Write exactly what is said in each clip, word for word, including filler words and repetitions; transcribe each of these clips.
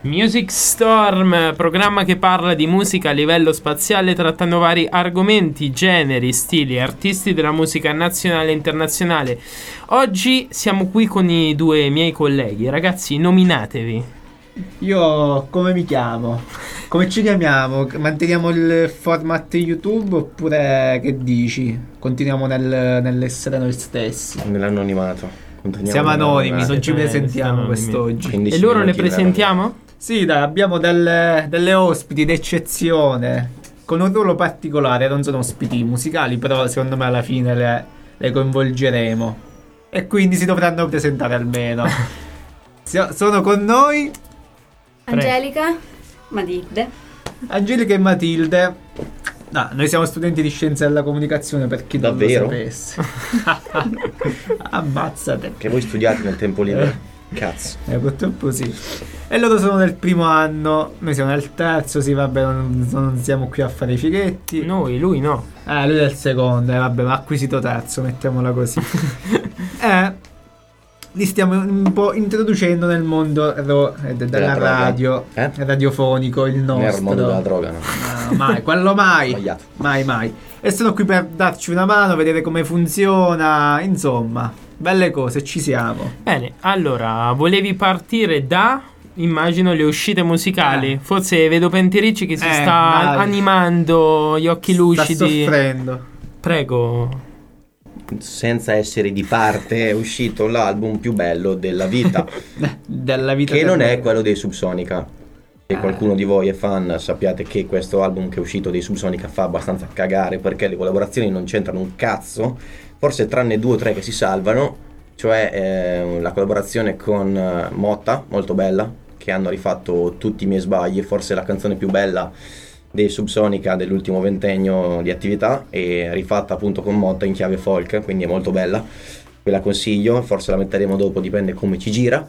Music Storm, programma che parla di musica a livello spaziale trattando vari argomenti, generi, stili, artisti della musica nazionale e internazionale. Oggi siamo qui con i due miei colleghi. Ragazzi, nominatevi. Io come mi chiamo? Come ci chiamiamo? Manteniamo il format YouTube oppure che dici? Continuiamo nel, nell'essere noi stessi? Nell'anonimato. Siamo anonimi, non ci Siete- presentiamo siamo quest'oggi. quindici E loro le minuti presentiamo? Sì, dai, abbiamo delle, delle ospiti d'eccezione con un ruolo particolare. Non sono ospiti musicali, però secondo me alla fine le, le coinvolgeremo e quindi si dovranno presentare almeno. Si- sono con noi Angelica, Matilde. Angelica e Matilde. No, noi siamo studenti di scienze della comunicazione, per chi non Davvero? lo sapesse. Ammazzate. Che voi studiate nel tempo libero. Cazzo. Eh, purtroppo sì. E loro sono del primo anno, noi siamo del terzo, sì vabbè, non, non siamo qui a fare i fighetti. Noi, lui no. Eh, lui è il secondo, eh, vabbè, ma acquisito terzo, mettiamola così. Eh, li stiamo un po' introducendo nel mondo ro- eh, de- della Della droga. radio, Eh? radiofonico, il nostro. Nel mondo della droga, no? No, mai, quello mai. Sbagliato. Mai, mai. E sono qui per darci una mano, vedere come funziona, insomma, belle cose, ci siamo. Bene, allora, volevi partire da, immagino, le uscite musicali. Eh. Forse vedo Pentiricci che si Eh, sta dai. animando, gli occhi Sta lucidi. soffrendo. Prego. Senza essere di parte, è uscito l'album più bello della vita, Della vita che del non è mondo. quello dei Subsonica. Se Eh. qualcuno di voi è fan, sappiate che questo album che è uscito dei Subsonica fa abbastanza cagare, perché le collaborazioni non c'entrano un cazzo, forse tranne due o tre che si salvano, cioè eh, la collaborazione con eh, Motta, molto bella, che hanno rifatto tutti i miei sbagli, forse la canzone più bella dei Subsonica dell'ultimo ventennio di attività, e rifatta appunto con Motta in chiave folk, quindi è molto bella, ve la consiglio, forse la metteremo dopo, dipende come ci gira.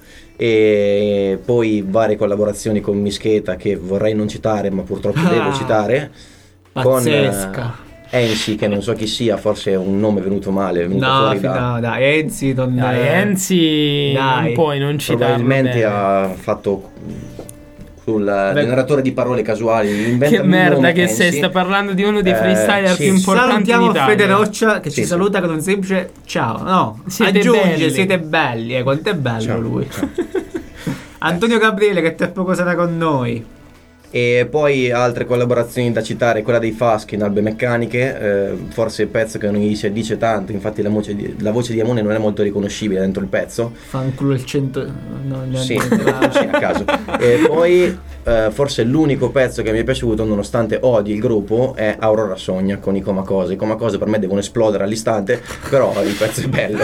E poi varie collaborazioni con Mischeta che vorrei non citare, ma purtroppo Ah, devo citare, pazzesca. con eh, Enzi, che non so chi sia, forse è un nome venuto male, è venuto No, fuori fi- da... no, dai, Enzi non Dai, eh, Enzi, Dai. non puoi non citarlo probabilmente bene. ha fatto sul generatore di parole casuali, inventami Che un merda nome, che sei, Enzi. sta parlando di uno dei Eh, freestyler sì. più importanti salutiamo d'Italia. Fede Roccia che Sì, ci sì. saluta con un semplice ciao. No, Siete aggiunge belli. siete belli, eh, quanto è bello Ciao, lui. ciao. Antonio Gabriele che tra poco sarà con noi. E poi altre collaborazioni da citare, quella dei Faschi in Albe Meccaniche, eh, forse il pezzo che non gli si addice tanto, infatti la voce di, la voce di Amone non è molto riconoscibile dentro il pezzo. Fanculo il cento. No, neanche- Sì, sì, a caso. E poi eh, forse l'unico pezzo che mi è piaciuto, nonostante odi il gruppo, è Aurora Sogna con i Comacose. I Comacose per me devono esplodere all'istante, però il pezzo è bello.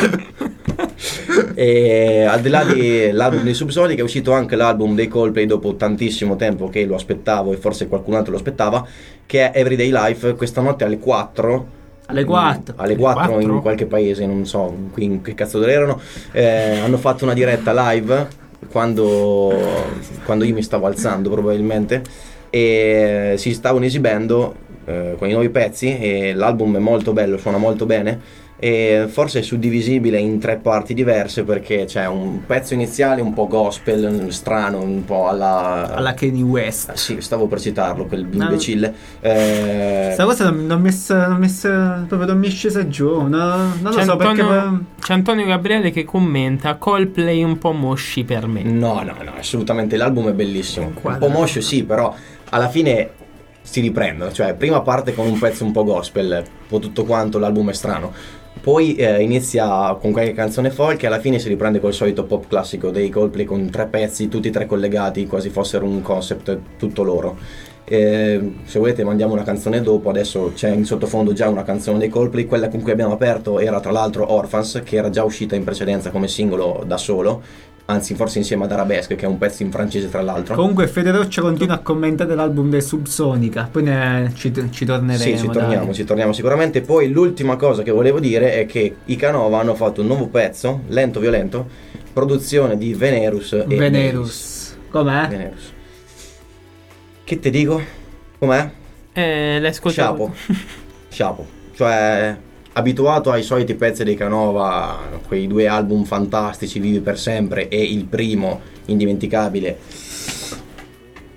E al di là dell'album dei Subsonica è uscito anche l'album dei Coldplay dopo tantissimo tempo che lo aspettavo e forse qualcun altro lo aspettava, che è Everyday Life. Questa notte alle quattro, Alle quattro. alle quattro in quattro? qualche paese, non so qui in che cazzo dove erano, eh, hanno fatto una diretta live quando, quando io mi stavo alzando probabilmente, e si stavano esibendo eh, con i nuovi pezzi, e l'album è molto bello, suona molto bene, e forse è suddivisibile in tre parti diverse, perché c'è un pezzo iniziale un po' gospel, strano, un po' alla... Alla Kanye West. Ah, sì, stavo per citarlo, quel imbecille. Eh, Questa cosa non, non mi è s- non mi è s- proprio non mi è scesa giù. No, non lo C'è so perché. Antonio, c'è Antonio Gabriele che commenta Coldplay un po' mosci per me. No, no, no, assolutamente, l'album è bellissimo. Un Quadrato. po' moscio sì, però alla fine si riprendono, cioè prima parte con un pezzo un po' gospel, un po' tutto quanto, l'album è strano. Poi eh, inizia con qualche canzone folk e alla fine si riprende col solito pop classico dei Coldplay con tre pezzi, tutti e tre collegati, quasi fossero un concept tutto loro. Eh, se volete mandiamo una canzone dopo, adesso c'è in sottofondo già una canzone dei Coldplay. Quella con cui abbiamo aperto era tra l'altro Orphans, che era già uscita in precedenza come singolo da solo, anzi forse insieme ad Arabesque, che è un pezzo in francese tra l'altro. Comunque Fede Roccia continua a commentare l'album del Subsonica. Poi ne, ci, ci torneremo. Sì, ci torniamo, dai. ci torniamo sicuramente. Poi l'ultima cosa che volevo dire è che i Canova hanno fatto un nuovo pezzo, Lento Violento, produzione di Venerus e Venerus. Com'è? Venerus. Che te dico? Com'è? Eh, l'hai ascoltato? Sciapo. Sciapo. Cioè, abituato ai soliti pezzi dei Canova, quei due album fantastici, Vivi per sempre, e il primo indimenticabile,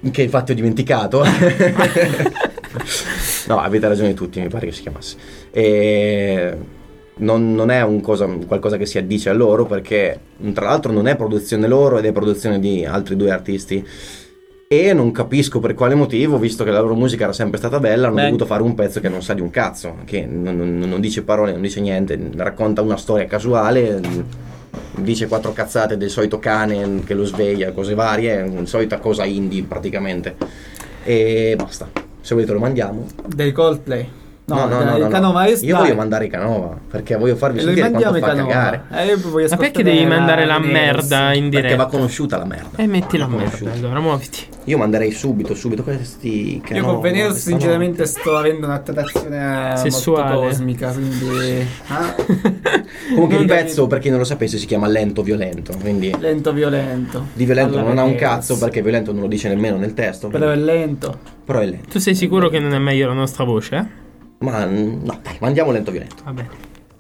che infatti ho dimenticato. No, avete ragione tutti, mi pare che si chiamasse. E non, non è un cosa, qualcosa che si addice a loro, perché tra l'altro non è produzione loro ed è produzione di altri due artisti. E non capisco per quale motivo, visto che la loro musica era sempre stata bella, hanno Beh. dovuto fare un pezzo che non sa di un cazzo, che non, non, non dice parole, non dice niente, racconta una storia casuale, dice quattro cazzate del solito cane che lo sveglia, cose varie, una solita cosa indie praticamente. E basta. Se volete lo mandiamo. Dei Coldplay. No, no, no, no, no, Canova no. Io voglio mandare i Canova, perché voglio farvi sentire quanto fa cagare. Eh, Ma perché devi mandare la, la merda in diretta? Perché va conosciuta la merda. E metti la merda, allora muoviti. Io manderei subito, subito questi Canova. Io con Venus sinceramente notte. sto avendo un'attrazione sessuale molto cosmica, quindi ah. Comunque il pezzo, per chi non lo sapesse, si chiama Lento Violento, quindi Lento Violento. Di violento allora non ha un cazzo, perché violento non lo dice nemmeno nel testo. Però quindi. è lento. Però è lento. Tu sei sicuro che non è meglio la nostra voce, eh? Ma no, dai, mandiamo Lento Violento. Va bene.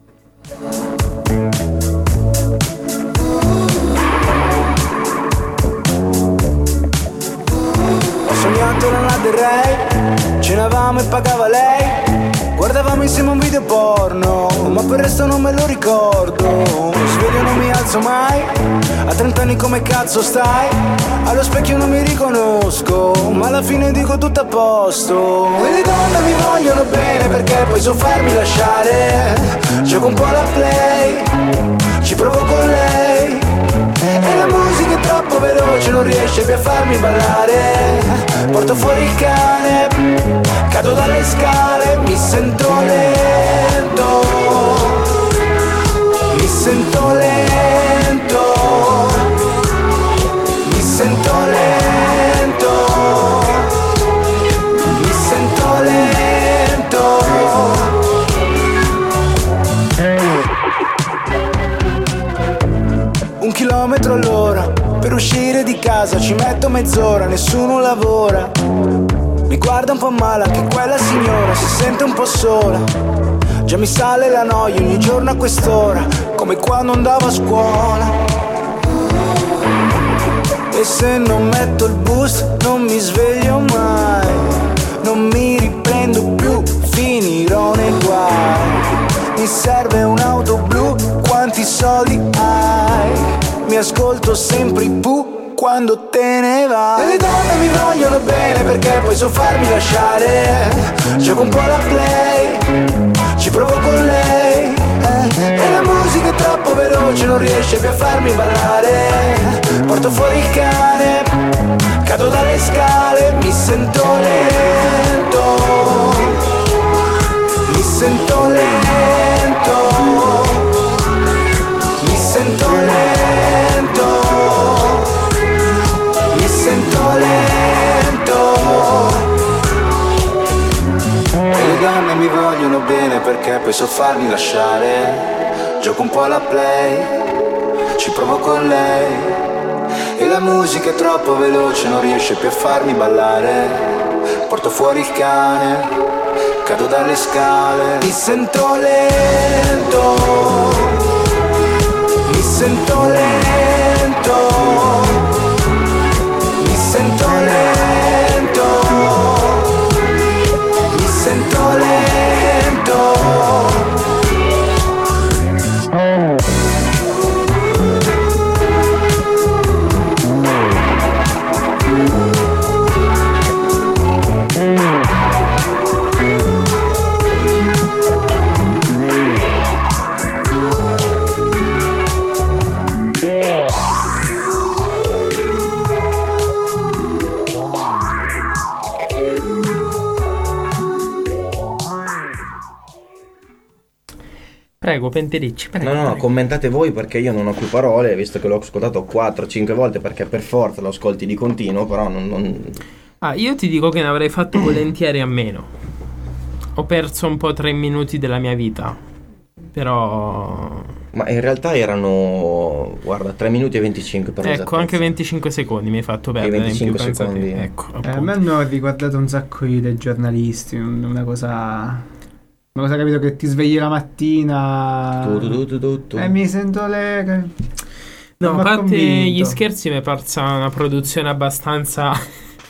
Ho sognato nella Del Rey, cenavamo e pagava lei, guardavamo insieme un video porno, ma per il resto non me lo ricordo. Sveglio non mi alzo mai, a trent'anni come cazzo stai? Allo specchio non mi riconosco, ma alla fine dico tutto a posto. E le donne mi vogliono bene perché poi so farmi lasciare. Gioco un po' la play, ci provo con lei, e la musica è troppo veloce, non riesce più a farmi ballare. Porto fuori il cane, cado dalle scale, mi sento lento, mi sento lento, mi sento lento, mi sento lento. Un chilometro all'ora, per uscire di casa ci metto mezz'ora, nessuno lavora. Mi guarda un po' male anche quella signora, si sente un po' sola. Già mi sale la noia ogni giorno a quest'ora, come quando andavo a scuola. E se non metto il boost non mi sveglio mai, non mi riprendo più, finirò nei guai. Mi serve un'auto blu, quanti soldi hai? Mi ascolto sempre i Pooh quando te ne vai. E le donne mi vogliono bene perché poi so farmi lasciare. Gioco un po' la play, ci provo con lei, eh? E la musica è troppo veloce, non riesce più a farmi ballare. Porto fuori il cane, cado dalle scale, mi sento lento, mi sento lento, mi sento lento, mi sento lento. E le donne mi vogliono bene perché poi so farmi lasciare. Gioco un po' la play, ci provo con lei, e la musica è troppo veloce, non riesce più a farmi ballare. Porto fuori il cane, cado dalle scale, mi sento lento, mi sento lento, mi sento lento, mi sento lento. Prego, Pentericci, prego. No, no, prego. commentate voi perché io non ho più parole, visto che l'ho ascoltato quattro cinque volte, perché per forza lo ascolti di continuo, però non... non... Ah, io ti dico che ne avrei fatto volentieri a meno. Ho perso un po' tre minuti della mia vita, però... Ma in realtà erano, guarda, tre minuti e venticinque per l'esattezza. Ecco, anche venticinque secondi mi hai fatto perdere. E venticinque in più, secondi. Pensate, ecco, eh, a me hanno riguardato un sacco dei giornalisti, una cosa... Una cosa capito che ti svegli la mattina tu, tu, tu, tu, tu. e mi sento le... No, a parte gli scherzi mi è parsa una produzione abbastanza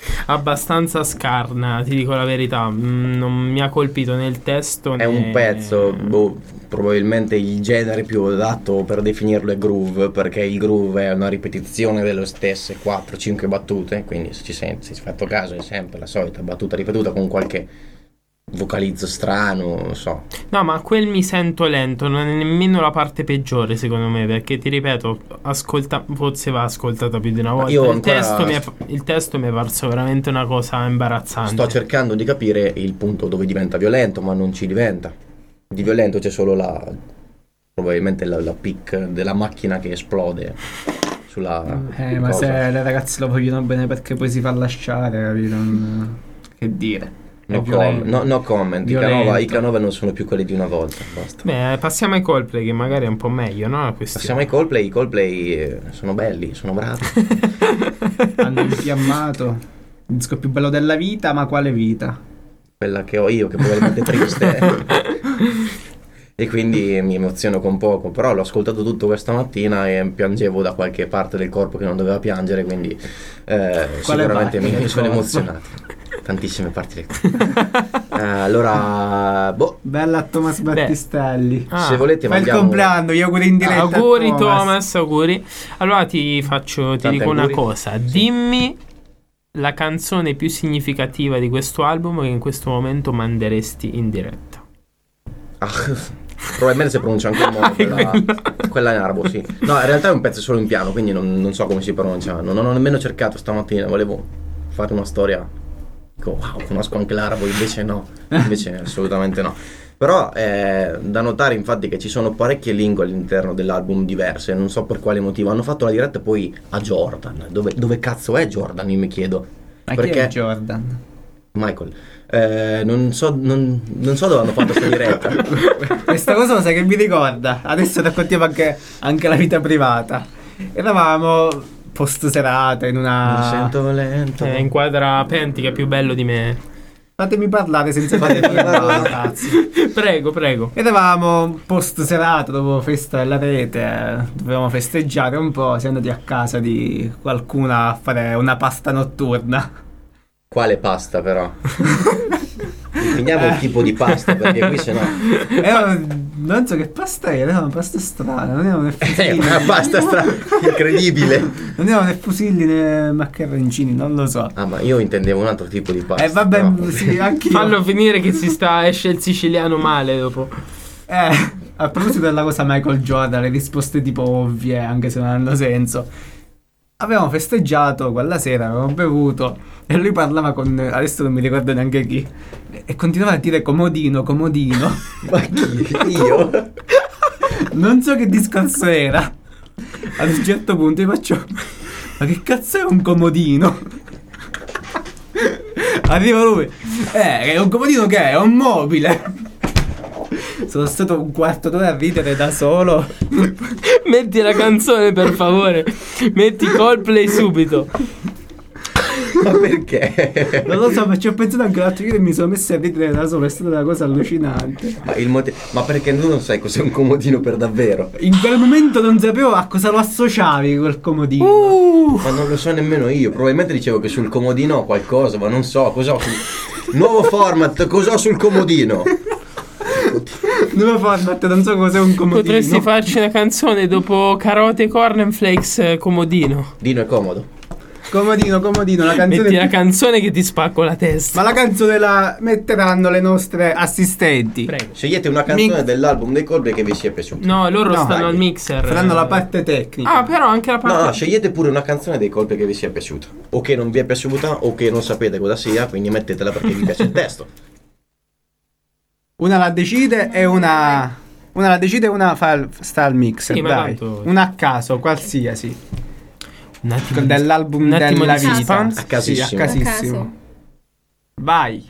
abbastanza scarna, ti dico la verità. Mm, non mi ha colpito né il testo né... È un pezzo, boh, probabilmente il genere più adatto per definirlo è groove, perché il groove è una ripetizione delle stesse quattro cinque battute, quindi se ci senti, se ci fatto caso, è sempre la solita battuta ripetuta con qualche vocalizzo strano, non so. No, ma quel mi sento lento non è nemmeno la parte peggiore secondo me, perché ti ripeto, ascolta, forse va ascoltata più di una volta. Io il, ancora... testo mi è, il testo mi è parso veramente una cosa imbarazzante. Sto cercando di capire il punto dove diventa violento, ma non ci diventa. Di violento c'è solo la probabilmente la, la pic della macchina che esplode sulla eh ma cosa. Se le ragazze lo vogliono bene perché poi si fa lasciare, capito? Non... che dire. No, com- no, no comment, i Canova, i Canova non sono più quelli di una volta, basta. Beh, passiamo ai Coldplay che magari è un po' meglio, no? Passiamo ai Coldplay, i Coldplay eh, sono belli, sono bravi. Hanno infiammato il disco più bello della vita, ma quale vita? Quella che ho io, che probabilmente è triste. E quindi mi emoziono con poco, però l'ho ascoltato tutto questa mattina e piangevo da qualche parte del corpo che non doveva piangere, quindi eh, sicuramente mi, mi sono emozionato. Tantissime parti del corpo. eh, allora, boh. Bella Thomas Battistelli. Ah, se volete fai mandiamo... il compleanno, gli auguri in diretta. Auguri Thomas. Thomas, auguri. Allora ti faccio, ti Tanti dico auguri. una cosa, dimmi la canzone più significativa di questo album che in questo momento manderesti in diretta. Ah, probabilmente si pronuncia anche il modo quella, quella in arabo, sì. No, in realtà è un pezzo solo in piano, quindi non, non so come si pronuncia. Non ho nemmeno cercato stamattina, volevo fare una storia. Dico, wow, conosco anche l'arabo, invece no, invece assolutamente no. Però è da notare infatti che ci sono parecchie lingue all'interno dell'album diverse, non so per quale motivo. Hanno fatto la diretta poi a Jordan. Dove, dove cazzo è Jordan, io mi chiedo. Ma perché chi è Jordan? Michael. Eh, non so non, non so dove hanno fatto questa diretta. Questa cosa sai che mi ricorda. Adesso raccontiamo anche, anche la vita privata. Eravamo post serata in una... Mi sento lento. Eh, inquadra Penti che è più bello di me. Fatemi parlare senza fatemi parlare, ragazzi. Prego, prego. Eravamo post serata dopo festa della rete, eh, dovevamo festeggiare un po', siamo andati a casa di qualcuna a fare una pasta notturna. Quale pasta però? Definiamo il tipo di pasta, perché qui sennò Era, non so che pasta era, era una pasta strana, non erano né è fusilli, una pasta strana, incredibile. non erano né fusilli né maccheroncini, non lo so. Ah, ma io intendevo un altro tipo di pasta. E eh, vabbè, no. sì, anch'io. Fallo finire che si sta, esce il siciliano male dopo. Eh, a proposito della cosa Michael Jordan, le risposte tipo ovvie, anche se non hanno senso. Avevamo festeggiato quella sera, avevamo bevuto e lui parlava con, adesso non mi ricordo neanche chi, e continuava a dire comodino, comodino. Ma chi? Io? Non so che discorso era. Ad un certo punto io faccio, ma che cazzo è un comodino? Arriva lui, eh, è un comodino che è? È un mobile. Sono stato un quarto d'ora a ridere da solo. Metti la canzone per favore. Metti Coldplay subito. Ma perché? Non lo so, ma ci ho pensato anche l'altro ieri e mi sono messo a ridere da solo. È stata una cosa allucinante. Ma, il motivo... Ma perché tu non sai cos'è un comodino per davvero? In quel momento non sapevo a cosa lo associavi quel comodino. Uh, Ma non lo so nemmeno io. Probabilmente dicevo che sul comodino ho qualcosa, ma non so cosa ho sul... Nuovo format, cosa ho sul comodino? Nuovo format, non so cos'è un comodino. potresti farci una canzone dopo Carote Cornflakes eh, comodino. Dino è comodo. Comodino, comodino, la canzone. Metti la canzone che ti spacco la testa. Ma la canzone la metteranno le nostre assistenti. Prego. Scegliete una canzone Mi- dell'album dei Coldplay che vi sia piaciuta. No, loro No, stanno dai. al mixer. Faranno la parte tecnica. Ah, però anche la parte No, no, scegliete pure una canzone dei Coldplay che vi sia piaciuta. O che non vi è piaciuta o che non sapete cosa sia, quindi mettetela perché vi piace il testo. Una la decide e una. Una la decide e una fa il, sta al mixer. Sì, ma dai. tanto- Una a caso, qualsiasi. un attimo di- Dell'album un attimo della di vita. suspense. A casissimo. Sì, a casissimo. A caso. Vai.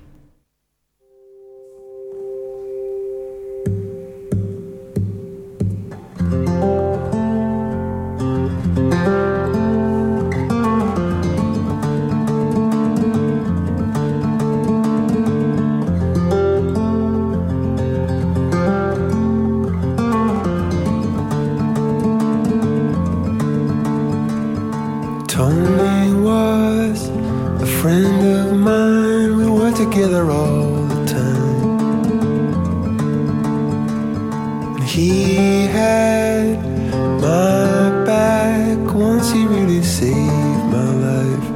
Told me it was a friend of mine, we were together all the time. And he had my back once, he really saved my life.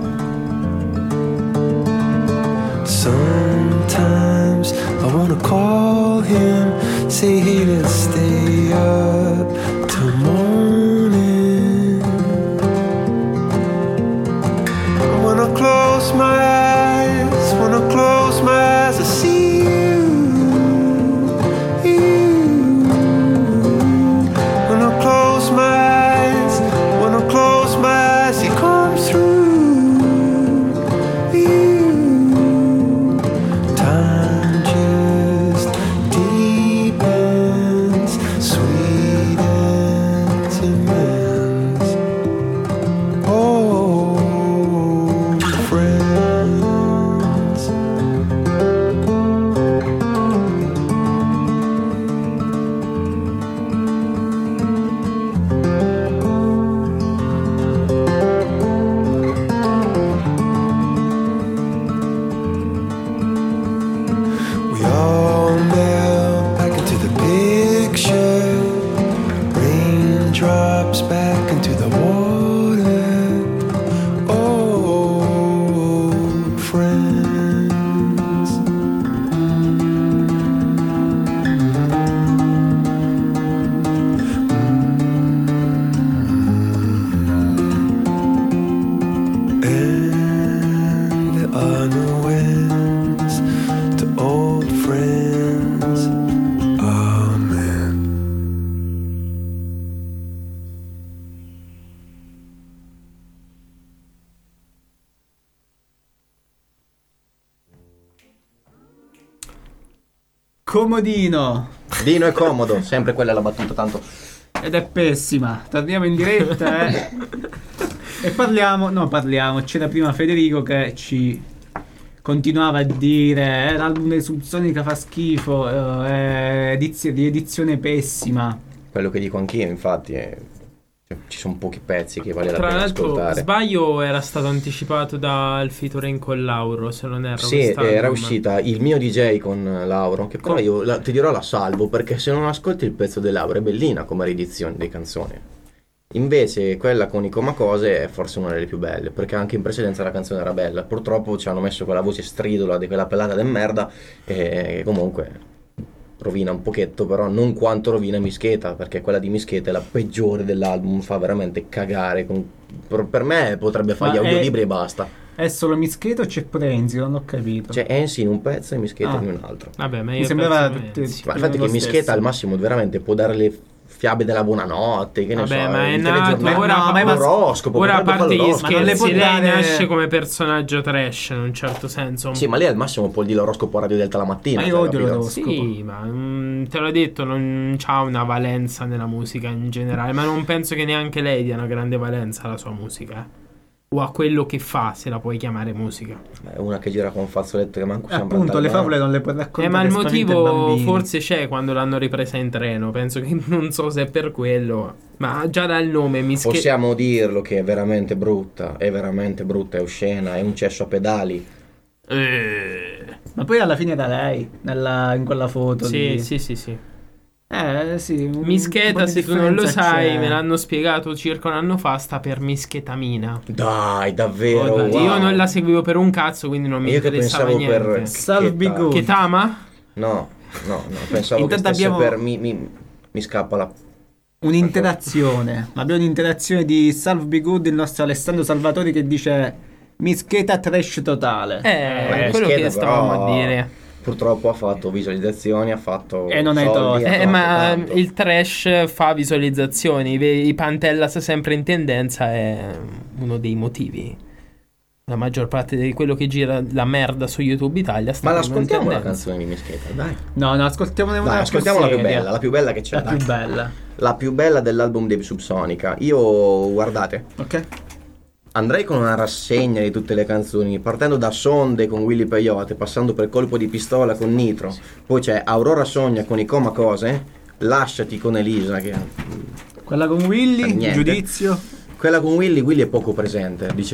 Sometimes I wanna call him, say hey, let's stay up till morning. When I close my eyes, when I close my eyes, I see you, you. When I close my eyes, when I close my eyes, he comes through, you. Time just deepens, sweetens, immense. Oh, friends. We all melt back into the picture, raindrops back into the water. Oh, friends. And there are no ends to old friends. Amen. Comodino. Dino è comodo, sempre quella è la battuta, tanto. Ed è pessima. Torniamo in diretta eh. E parliamo, no parliamo, c'era prima Federico che ci continuava a dire eh, l'album dei Subsonica fa schifo, eh, edizio- di edizione pessima. Quello che dico anch'io, infatti, è... cioè, ci sono pochi pezzi che vale la Tra pena l'altro, ascoltare. sbaglio, era stato anticipato dal featuring con Lauro, se non erro. Sì, quest'album. era uscita il mio D J con Lauro, che però Com- io la- ti dirò la salvo, perché se non ascolti il pezzo di Lauro è bellina come riedizione di canzone. Invece quella con i Comacose è forse una delle più belle, perché anche in precedenza la canzone era bella. Purtroppo ci hanno messo quella voce stridula di quella pelata de merda e comunque rovina un pochetto, però non quanto rovina Mischeta, perché quella di Mischeta è la peggiore dell'album, fa veramente cagare con... per, per me potrebbe fare Ma gli è- audiolibri e basta. È solo Mischeta o c'è Prenzi? Non ho capito. C'è Ensi in un pezzo e Mischeta Ah. in un altro. Vabbè, ma io Mi sembrava penso tutte- Menzi. Ma il fatto è che lo Mischeta stesso. al massimo veramente può dare le fiabe della buonanotte, che ne Vabbè, so, ma è il nato telegiornale, ora, no, ma è mas- l'oroscopo, ora a potrebbe parte fare gli l'oroscopo. Ma non le scherzi, può lei dare- nasce come personaggio trash in un certo senso. Sì, ma lei al massimo può dire l'oroscopo a Radio Delta la mattina. Ma io cioè, odio capito? l'oroscopo. Sì, ma mm, te l'ho detto, non c'ha una valenza nella musica in generale, ma non penso che neanche lei dia una grande valenza alla sua musica, eh. O a quello che fa, se la puoi chiamare musica. È una che gira con un fazzoletto che manco sembra Appunto, le andare favole non le puoi Eh, raccontare. ma il spaventa i motivo bambini. forse c'è quando l'hanno ripresa in treno. Penso che non so se è per quello, ma già dal nome mi sche- Possiamo dirlo che è veramente brutta, è veramente brutta, è oscena, è un cesso a pedali. Eh, Ma poi alla fine era lei nella- in quella foto sì, lì. sì, sì, sì. Eh sì un- un Mischeta, po' di se tu non lo differenza sai, c'è. me l'hanno spiegato circa un anno fa, sta per mischetamina. Dai, davvero, Vabbè, wow. Io non la seguivo per un cazzo, quindi non mi Io che interessava pensavo niente. per Salve Cheta. Good. Che tama? No, no, no, pensavo che Intanto stesse abbiamo- per mi, mi, mi scappa la... Un'interazione. Abbiamo un'interazione di Salve Be Good, il nostro Alessandro Salvatori che dice Mischeta trash totale. Eh, Eh, quello Mischeta, che stavamo però, a dire. Purtroppo ha fatto visualizzazioni, ha fatto E non hai soldi, torto. ha Eh, fatto ma tanto. il trash fa visualizzazioni. I i Pantellas sempre in tendenza è uno dei motivi. La maggior parte di quello che gira la merda su YouTube Italia sta Ma proprio in l'ascoltiamo la tendenza. canzone di Mischeta, dai. No, no, ascoltiamone una Dai, ascoltiamo la più seria. bella, la più bella che c'è. La dai. più bella. La più bella dell'album dei Subsonica. Io, guardate, Ok. andrei con una rassegna di tutte le canzoni, partendo da Sonde con Willy Peyote, passando per Colpo di pistola con Nitro, poi c'è Aurora Sogna con i Comacose, Lasciati con Elisa, che Quella con Per Willy, niente. giudizio. quella con Willy, Willy è poco presente, dice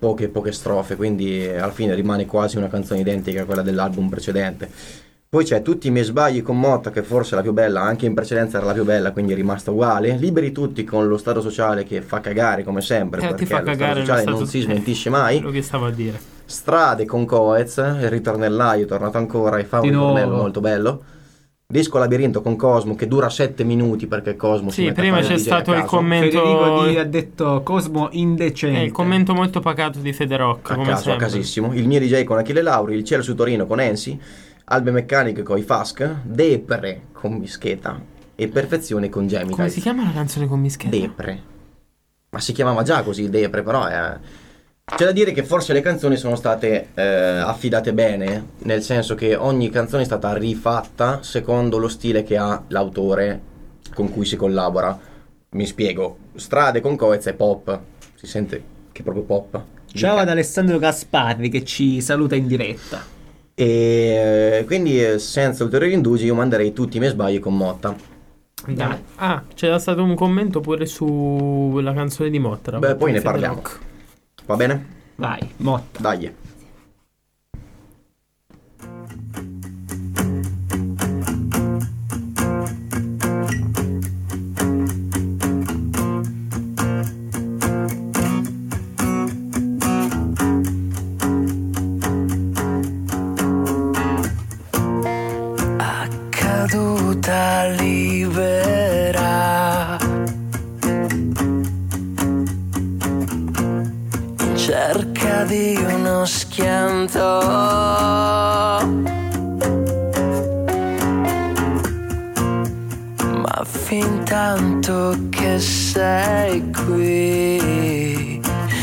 poche poche strofe, quindi alla fine rimane quasi una canzone identica a quella dell'album precedente. Poi c'è Tutti i miei sbagli con Motta, che forse è la più bella, anche in precedenza era la più bella, quindi è rimasta uguale. Liberi tutti con lo Stato sociale, che fa cagare come sempre, Eh, perché ti fa lo cagare Stato sociale lo non stato- si smentisce mai. Quello che stavo a dire. Strade con Coez, il ritornellaio è tornato ancora e fa un Di nuovo. ritornello molto bello. Disco Labirinto con Cosmo, che dura sette minuti perché Cosmo si Sì, mette a prima fare c'è il D J stato a il caso. commento. Federico Di ha detto Cosmo indecente. Eh, il commento molto pacato di Federoc, A come caso, a sempre. casissimo. Il mio D J con Achille Lauri, il Cielo su Torino con Ensi, Albe Meccaniche con i Fask, Depre con Mischeta e Perfezione con Gemini. Come si chiama la canzone con Mischetta? Depre. Ma si chiamava già così Depre, però è... C'è da dire che forse le canzoni sono state eh, affidate bene, nel senso che ogni canzone è stata rifatta secondo lo stile che ha l'autore con cui si collabora. Mi spiego. Strade con Coez è pop, si sente che è proprio pop. Ciao ad Alessandro Gasparri che ci saluta in diretta. E eh, quindi eh, senza ulteriori indugi io manderei Tutti i miei sbagli con Motta. Dai. Ah, c'era stato un commento pure sulla canzone di Motta. Beh, poi ne Federoc. parliamo. Va bene? Vai, Motta. Dai. Caduta libera in cerca di uno schianto, ma fin tanto che sei qui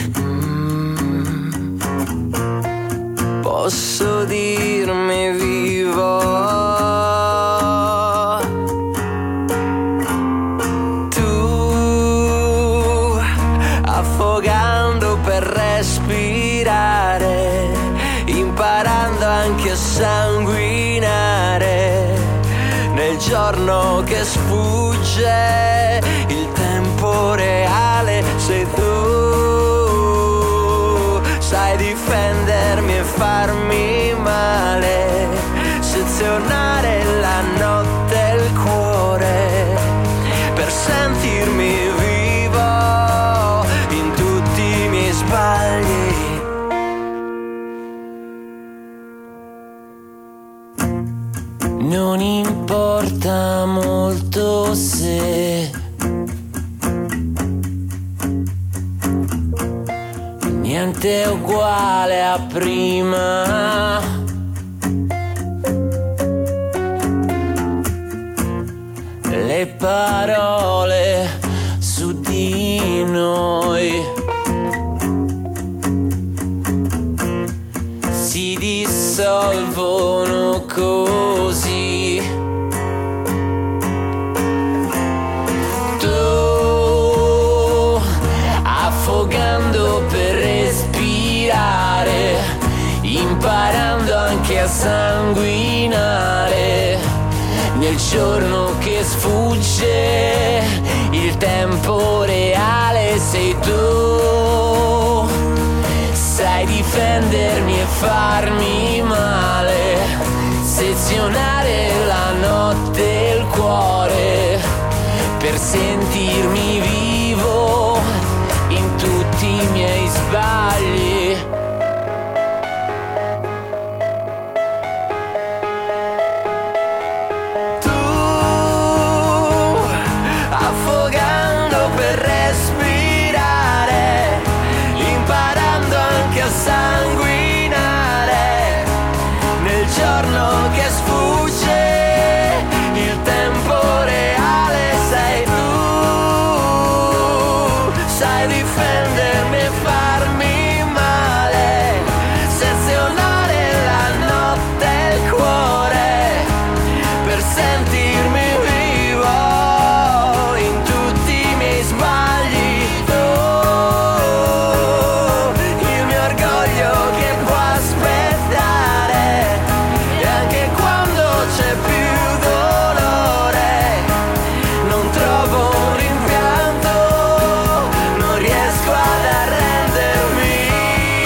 mm, posso dirmi vivo. Affogando per respirare, imparando anche a sanguinare. Nel giorno che sfugge, il tempo reale sei tu. Sai difendermi e farmi male, sezionare la notte e il cuore per sentirmi vivo in tutti i miei sbagli. Non importa molto se niente è uguale a prima. Le parole su di noi si dissolvono così. Tu affogando per respirare, imparando anche a sanguinare. Nel giorno che sfugge, il tempo reale sei tu. Sai difendermi e farmi male, sezionare la notte e il cuore per sentirmi vivo in tutti i miei sbagli. Affogando per respirare, imparando anche a sanguinare. Nel giorno che sfugge, il tempo reale sei tu. Sai difendermi e farmi male, sezionare la notte e il cuore per sentirmi vivo in tutti i miei sbagli. Oh, il mio orgoglio che può aspettare, e anche quando c'è più dolore non trovo un rimpianto, non riesco ad arrendermi.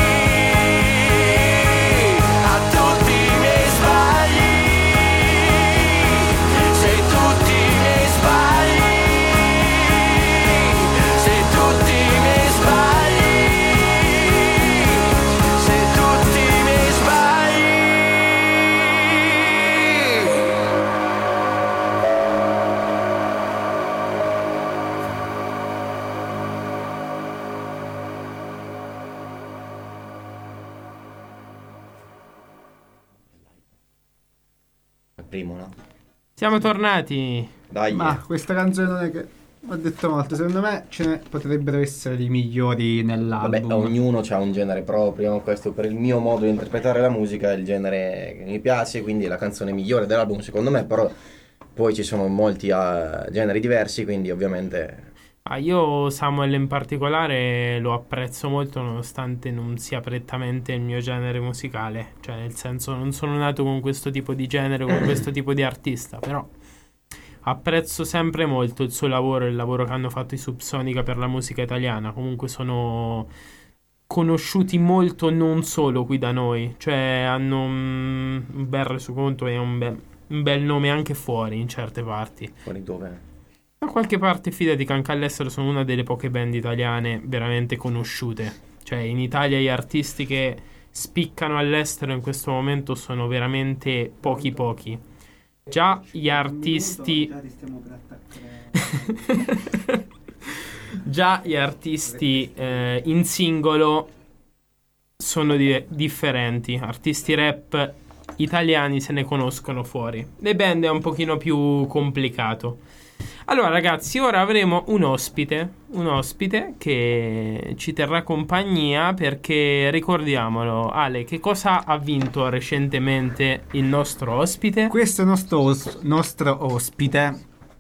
primo, no? Siamo tornati. Dai. Ma questa canzone non è che ho detto molto, secondo me ce ne potrebbero essere di migliori nell'album. Vabbè, ognuno ha un genere proprio, questo per il mio modo di interpretare la musica è il genere che mi piace, quindi è la canzone migliore dell'album secondo me, però poi ci sono molti uh, generi diversi, quindi ovviamente... Ah, io Samuel in particolare lo apprezzo molto nonostante non sia prettamente il mio genere musicale, cioè nel senso non sono nato con questo tipo di genere, con questo tipo di artista, però apprezzo sempre molto il suo lavoro, il lavoro che hanno fatto i Subsonica per la musica italiana. Comunque sono conosciuti molto non solo qui da noi, cioè hanno un, un bel resoconto e un bel, un bel nome anche fuori in certe parti. Fuori dove? Da qualche parte fidati che anche all'estero sono una delle poche band italiane veramente conosciute. Cioè in Italia gli artisti che spiccano all'estero in questo momento sono veramente pochi pochi. Già gli artisti già gli artisti eh, in singolo sono di- differenti. Artisti rap italiani se ne conoscono fuori. Le band è un pochino più complicato. Allora ragazzi, ora avremo un ospite, un ospite che ci terrà compagnia perché ricordiamolo, Ale, che cosa ha vinto recentemente il nostro ospite? Questo nostro, os- nostro ospite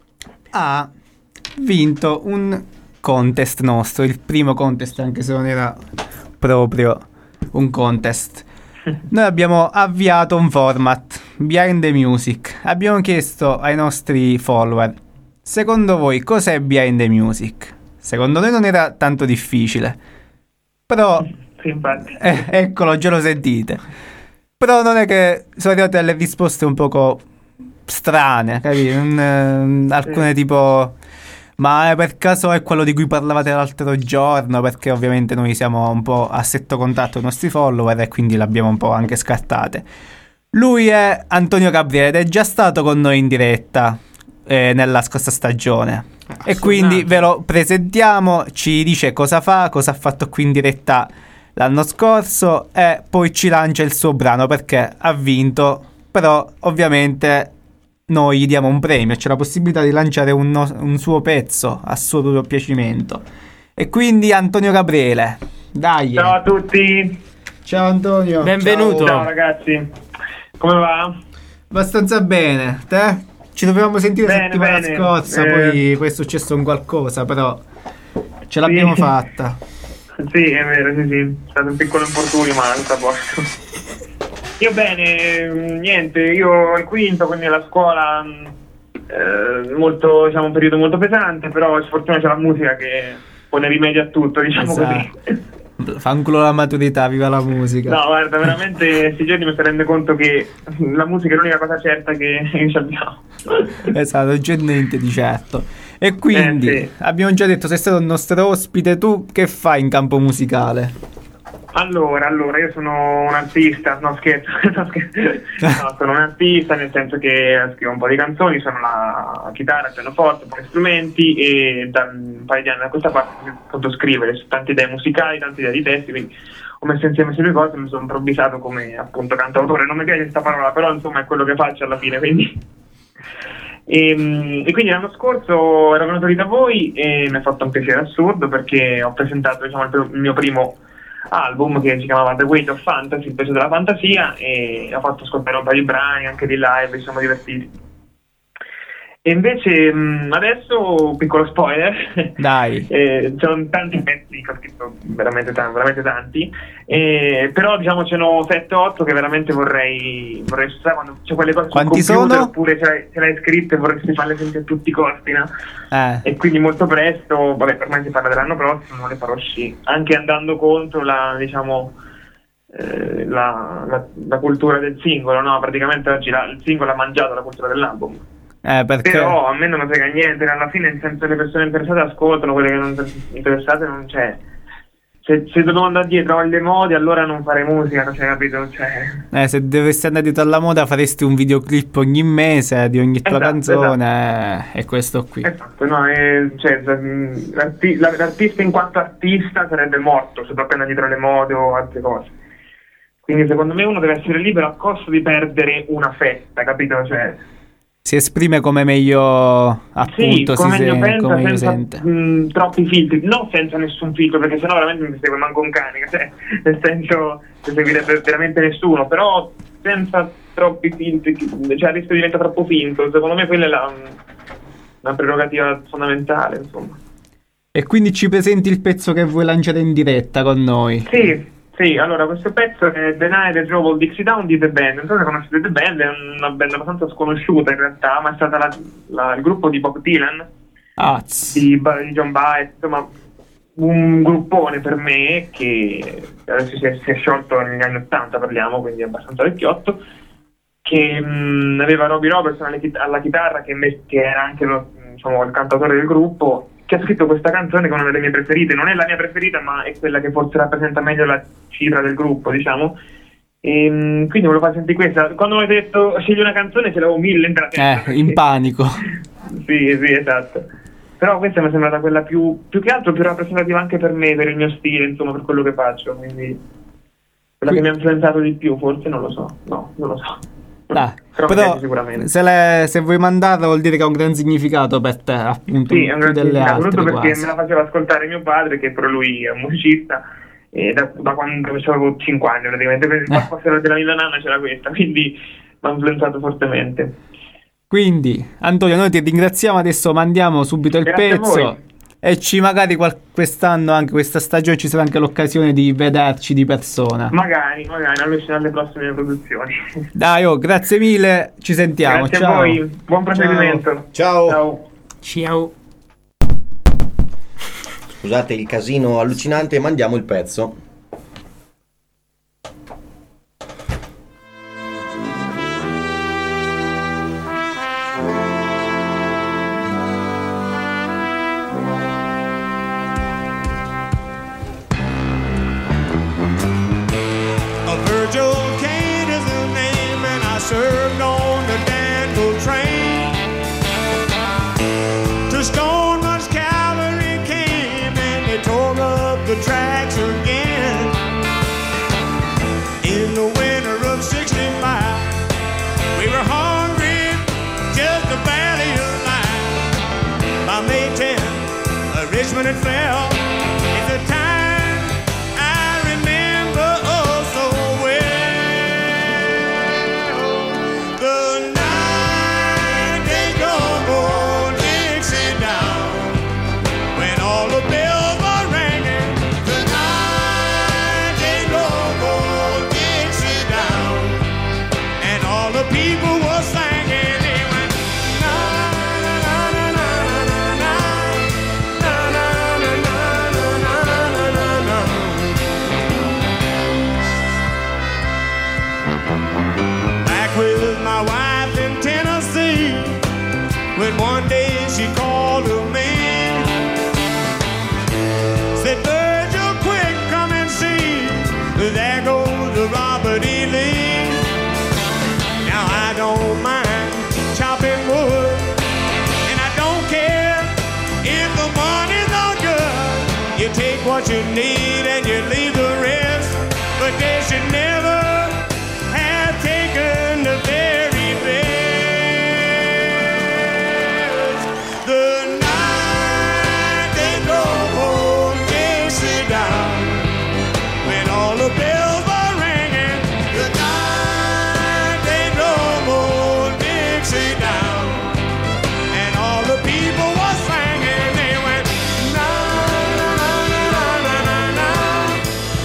ha vinto un contest nostro, il primo contest, anche se non era proprio un contest. Noi abbiamo avviato un format, Behind the Music. Abbiamo chiesto ai nostri follower: secondo voi cos'è Behind the Music? Secondo noi non era tanto difficile, però sì, infatti. Eh, eccolo, già lo sentite. Però non è che sono arrivate delle risposte un poco strane, capito? Un, eh, alcune sì. Tipo: ma per caso è quello di cui parlavate l'altro giorno? Perché ovviamente noi siamo un po' a stretto contatto con i nostri follower e quindi l'abbiamo un po' anche scartate. Lui è Antonio Gabriele ed è già stato con noi in diretta eh, nella scorsa stagione e quindi ve lo presentiamo, ci dice cosa fa, cosa ha fatto qui in diretta l'anno scorso e poi ci lancia il suo brano perché ha vinto. Però ovviamente noi gli diamo un premio, c'è la possibilità di lanciare un, no- un suo pezzo a suo proprio piacimento. E quindi Antonio Gabriele, dai. Ciao a tutti. Ciao Antonio. Benvenuto. Ciao, ciao ragazzi. Come va? Abbastanza bene. Te? Ci dovevamo sentire bene, settimana bene. scorsa, eh... poi poi è successo un qualcosa, però ce l'abbiamo sì. fatta. Sì, è vero, sì, sì. È stato un piccolo infortunio, ma non sta a posto. Io bene, niente, io al quinto, quindi alla scuola, eh, molto, diciamo, un periodo molto pesante, però sfortuna c'è la musica che pone rimedio a tutto, diciamo esatto. Così. Fa un culo la maturità, viva la musica. No, guarda, veramente questi giorni mi si rende conto che la musica è l'unica cosa certa che, che abbiamo. Esatto, non c'è niente di certo. E quindi, eh, sì. abbiamo già detto, sei stato il nostro ospite, tu che fai in campo musicale? Allora, allora, io sono un artista, no scherzo, no, scherzo. No, sono un artista nel senso che scrivo un po' di canzoni, sono la chitarra, il pianoforte, un po' di strumenti e da un paio di anni a questa parte posso scrivere tante idee musicali, tante idee di testi, quindi ho messo insieme queste due cose e mi sono improvvisato come appunto cantautore. Non mi piace questa parola, però insomma è quello che faccio alla fine, quindi... E, e quindi l'anno scorso ero venuto lì da voi e mi ha fatto un piacere assurdo perché ho presentato, diciamo, il, il mio primo album che si chiamava The Weight of Fantasy, il peso della fantasia, e ho fatto ascoltare un paio di brani anche di live, ci siamo divertiti. E invece mh, adesso, piccolo spoiler, dai, eh, sono tanti pezzi che ho scritto, veramente tanti, veramente tanti, eh, però diciamo ce n'ho sette otto che veramente vorrei vorrei usare quando c'è quelle cose quanti sul computer, sono? Oppure ce l'hai, ce l'hai scritte e vorresti farle sentire a tutti i costi, no? Eh. E quindi molto presto, vabbè, per me si parla dell'anno prossimo, non le farò uscire, anche andando contro la, diciamo, eh, la, la, la cultura del singolo, no? Praticamente oggi la, il singolo ha mangiato la cultura dell'album. Eh, perché... Però a me non mi frega niente, alla fine nel senso le persone interessate ascoltano, quelle che non sono interessate non c'è. Se, se devo andare dietro alle mode allora non fare musica, non c'è, capito? Cioè... Eh, se dovessi andare dietro alla moda faresti un videoclip ogni mese di ogni tua esatto, canzone, esatto. Eh, è questo qui. Esatto, no, è, cioè, l'arti- l'artista in quanto artista sarebbe morto se proprio andare dietro alle mode o altre cose. Quindi secondo me uno deve essere libero a costo di perdere una fetta, capito? Cioè, si esprime come meglio, appunto, sì, come si meglio sen- pensa, come meglio senza sente. mh, troppi filtri, non senza nessun filtro, perché sennò veramente mi segue manco un cane, cioè, nel senso che seguirebbe veramente nessuno, però senza troppi filtri, cioè il rischio diventa troppo finto. Secondo me quella è la, una prerogativa fondamentale, insomma. E quindi ci presenti il pezzo che vuoi lanciare in diretta con noi? Sì. Sì, allora questo pezzo è The Night That Drove All Dixie Down di The Band. Non so se conoscete The Band, è una band abbastanza sconosciuta in realtà, ma è stata la, la, il gruppo di Bob Dylan, Ah, di, di John Baez, insomma un gruppone per me che adesso si è, si è sciolto negli anni ottanta, parliamo, quindi è abbastanza vecchiotto, che mh, aveva Robbie Robertson alla, chit- alla chitarra, che, invece, che era anche lo, diciamo, il cantautore del gruppo, che ha scritto questa canzone che è una delle mie preferite. Non è la mia preferita, ma è quella che forse rappresenta meglio la cifra del gruppo, diciamo. E quindi volevo far sentire questa. Quando mi hai detto scegli una canzone, ce l'avevo mille in testa. Eh, in panico. Sì, sì, esatto. Però questa mi è sembrata quella più, più che altro più rappresentativa anche per me, per il mio stile, insomma, per quello che faccio. Quindi quella che mi ha influenzato di più, forse, non lo so. No, non lo so. Dai, però, però sicuramente. Se, le, se vuoi mandarla vuol dire che ha un gran significato per te, appunto. Sì, è un gran significato, soprattutto perché quasi. me la faceva ascoltare mio padre, che però lui è un musicista, e da, da quando avevo cinque anni praticamente, per il Eh. passaggio della mia nonna c'era questa, quindi mi ha influenzato fortemente. Quindi, Antonio, noi ti ringraziamo, adesso mandiamo subito il Grazie a pezzo voi. e ci magari qual- quest'anno, anche questa stagione, ci sarà anche l'occasione di vederci di persona. Magari, magari, alle, alle prossime produzioni. Dai, oh, grazie mille, ci sentiamo. Grazie Ciao. a voi, buon proseguimento. Ciao. Ciao. Ciao. Scusate il casino allucinante, mandiamo il pezzo. Virgil Kane is the name, and I served on the Danville train. To Stoneman's cavalry came, and they tore up the tracks again. In the winter of sixty-five, we were hungry, just barely alive. By May tenth, Richmond had fell. It's a time I remember oh so well. The night they drove old Dixie down, when all the bells were ringing. The night they drove old Dixie down, and all the people were singing. They went na na na na na na na na na na na na na. Back with my wife in Tennessee, when one day she called to me, said, Virgil, quick, come and see, there goes the Robert E. Lee. Now I don't mind chopping wood, and I don't care if the money's not good. You take what you need and you leave the rest, but they should never have taken the very best. The night they drove old Dixie down, when all the bells were ringing. The night they drove old Dixie down, and all the people were singing. They went na na na na na na na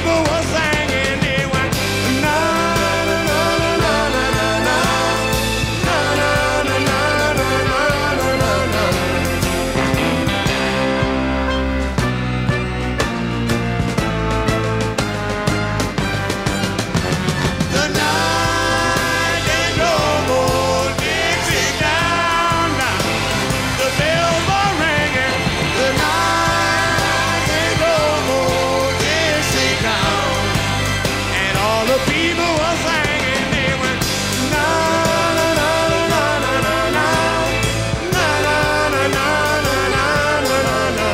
people were singing, they went na na na na na na na na na na na na na. The night they drove old Dixie down, down. The bells were ringing. The night they drove old Dixie down, and all the people were singing. They went na na na na na na na na na na na na na na.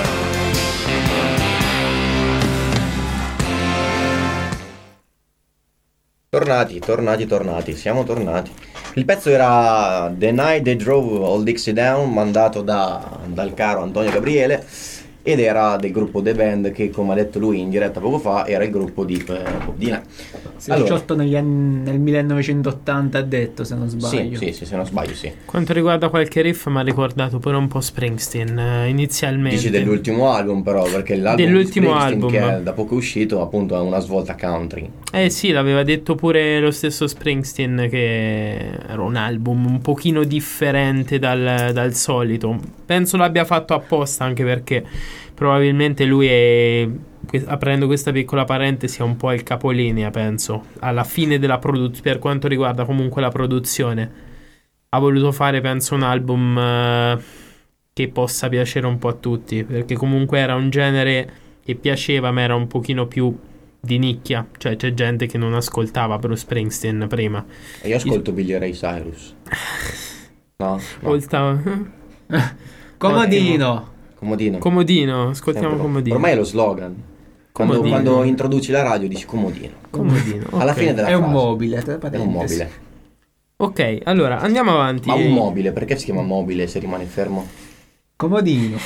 Tornati, tornati, tornati, siamo tornati. Il pezzo era The Night They Drove Old Dixie Down, mandato da, dal caro Antonio Gabriele, ed era del gruppo The Band, che come ha detto lui in diretta poco fa era il gruppo di eh, Bob Dylan. Si è sciolto negli anni, nel millenovecentottanta, ha detto, se non Sì, sbaglio. sì, sì, se non sbaglio, sì. Quanto riguarda qualche riff mi ha ricordato pure un po' Springsteen eh, inizialmente. Dici dell'ultimo album però, perché l'album Dell'ultimo di Springsteen, album. che è da poco uscito, appunto è una svolta country. Eh sì, l'aveva detto pure lo stesso Springsteen, che era un album un pochino differente dal, dal solito. Penso l'abbia fatto apposta, anche perché probabilmente lui è, aprendo questa piccola parentesi, è un po' il capolinea, penso, alla fine della produzione, per quanto riguarda comunque la produzione. Ha voluto fare, penso, un album eh, che possa piacere un po' a tutti, perché comunque era un genere che piaceva, ma era un pochino più di nicchia, cioè c'è gente che non ascoltava Bruce Springsteen prima. E io ascolto Billy Ray Cyrus. No, no. Olta... Comodino. Comodino. Comodino, ascoltiamo Sempre. Comodino. Ormai è lo slogan. Quando, Comodino. quando introduci la radio dici comodino. Comodino. Alla ok. fine della È un frase. mobile, tra È un parentesi. mobile. Ok, allora andiamo avanti. Ma un mobile, perché si chiama mobile se rimane fermo? Comodino.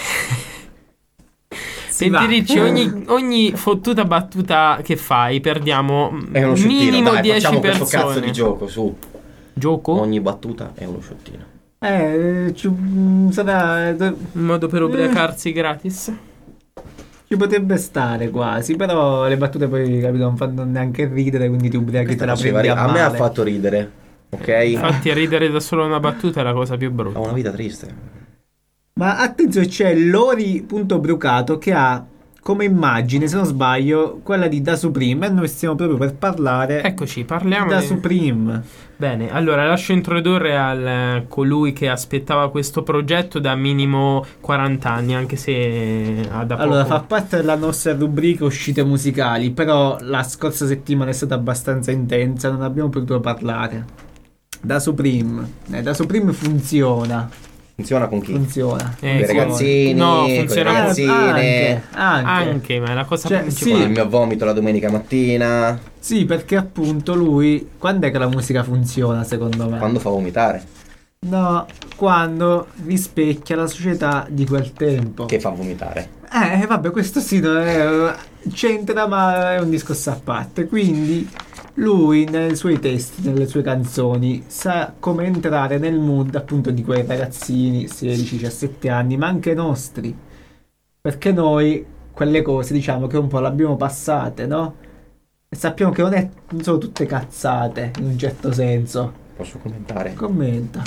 Si va. Senti, ogni, ogni fottuta battuta che fai perdiamo È uno sciottino, minimo dai, dieci facciamo persone. questo cazzo di gioco, su. Gioco? Ogni battuta è uno sciottino. Eh, ci, mm, sarà, Un modo per ubriacarsi gratis. ci potrebbe stare quasi, però le battute poi, capito, non fanno neanche ridere, quindi ti ubriachi, te la Questa prendi a faceva ri- a me ha male. fatto ridere, ok? Infatti ridere da solo una battuta è la cosa più Ho brutta. una vita triste. Ma attenzione, c'è Lori.brucato che ha come immagine, se non sbaglio, quella di Da Supreme, e noi stiamo proprio per parlare Eccoci, di parliamo Da di... Supreme. Bene, allora lascio introdurre al colui che aspettava questo progetto da minimo quaranta anni, anche se ha da Allora, poco. fa parte della nostra rubrica uscite musicali, però la scorsa settimana è stata abbastanza intensa, non abbiamo potuto parlare. Da Supreme, eh, Da Supreme funziona, Funziona con chi? funziona. Eh, Con i sì. ragazzini, No, con le funziona- ragazzine. anche, anche. Anche, ma è la cosa Cioè, principale. Il mio vomito la domenica mattina. Sì, perché appunto lui, quando è che la musica funziona secondo me? Quando fa vomitare. No, quando rispecchia la società di quel tempo. Che fa vomitare. Eh, vabbè, questo sì, non è, c'entra, ma è un discorso a parte. Quindi lui nei suoi testi, nelle sue canzoni, sa come entrare nel mood appunto di quei ragazzini, sedici diciassette anni, ma anche nostri. Perché noi quelle cose, diciamo che un po' l'abbiamo passate, no? E sappiamo che non, è, non sono tutte cazzate, in un certo senso. Posso commentare? Commenta.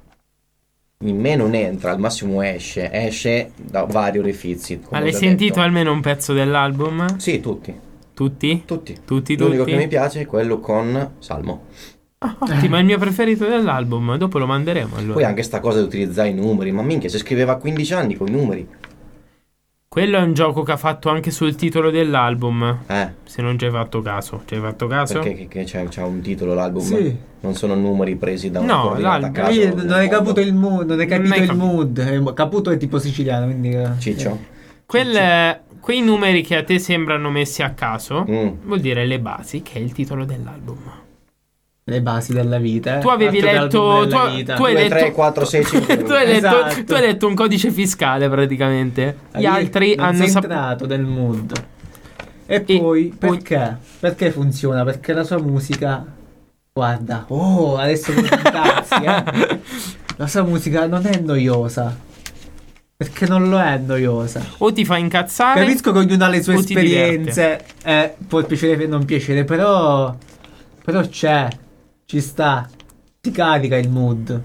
In me non entra, al massimo esce. Esce da vari orifizi. come Ma ho l'hai già sentito detto. almeno un pezzo dell'album? Sì, tutti. Tutti? Tutti. Tutti, L'unico tutti? che mi piace è quello con Salmo. Ah, ottimo, è il mio preferito dell'album. Dopo lo manderemo allora. Poi anche sta cosa di utilizzare i numeri. Ma minchia, se scriveva a quindici anni con i numeri. Quello è un gioco che ha fatto anche sul titolo dell'album. Eh, Se non ci hai fatto caso. Ci hai fatto caso? perché che, che c'è, c'è un titolo l'album? Sì. Non sono numeri presi da un No, coordinata a l'album- caso. Io nel non hai mondo. capito il mood, non hai Non capito hai il capito. mood. Eh, Caputo è tipo siciliano, quindi eh. Ciccio? Quel- quei numeri che a te sembrano messi a caso Mm. vuol dire le basi, che è il titolo dell'album. Le basi della vita. eh. Tu avevi Fatto letto- dall'album tu- della vita. tu hai due, letto- tre, quattro, sei, cinque. tu, hai letto, Esatto. tu hai letto un codice fiscale praticamente. Gli Avevi- altri non hanno sei saputo. entrato nel mood. E, E poi poi- perché? Perché funziona? Perché la sua musica, guarda, oh, adesso mi cazzi, eh. La sua musica non è noiosa. Perché non lo è noiosa. O ti fa incazzare. Capisco che ognuno ha le sue o ti esperienze. Eh, può piacere o non piacere, però. Però c'è. Ci sta. Ti carica il mood.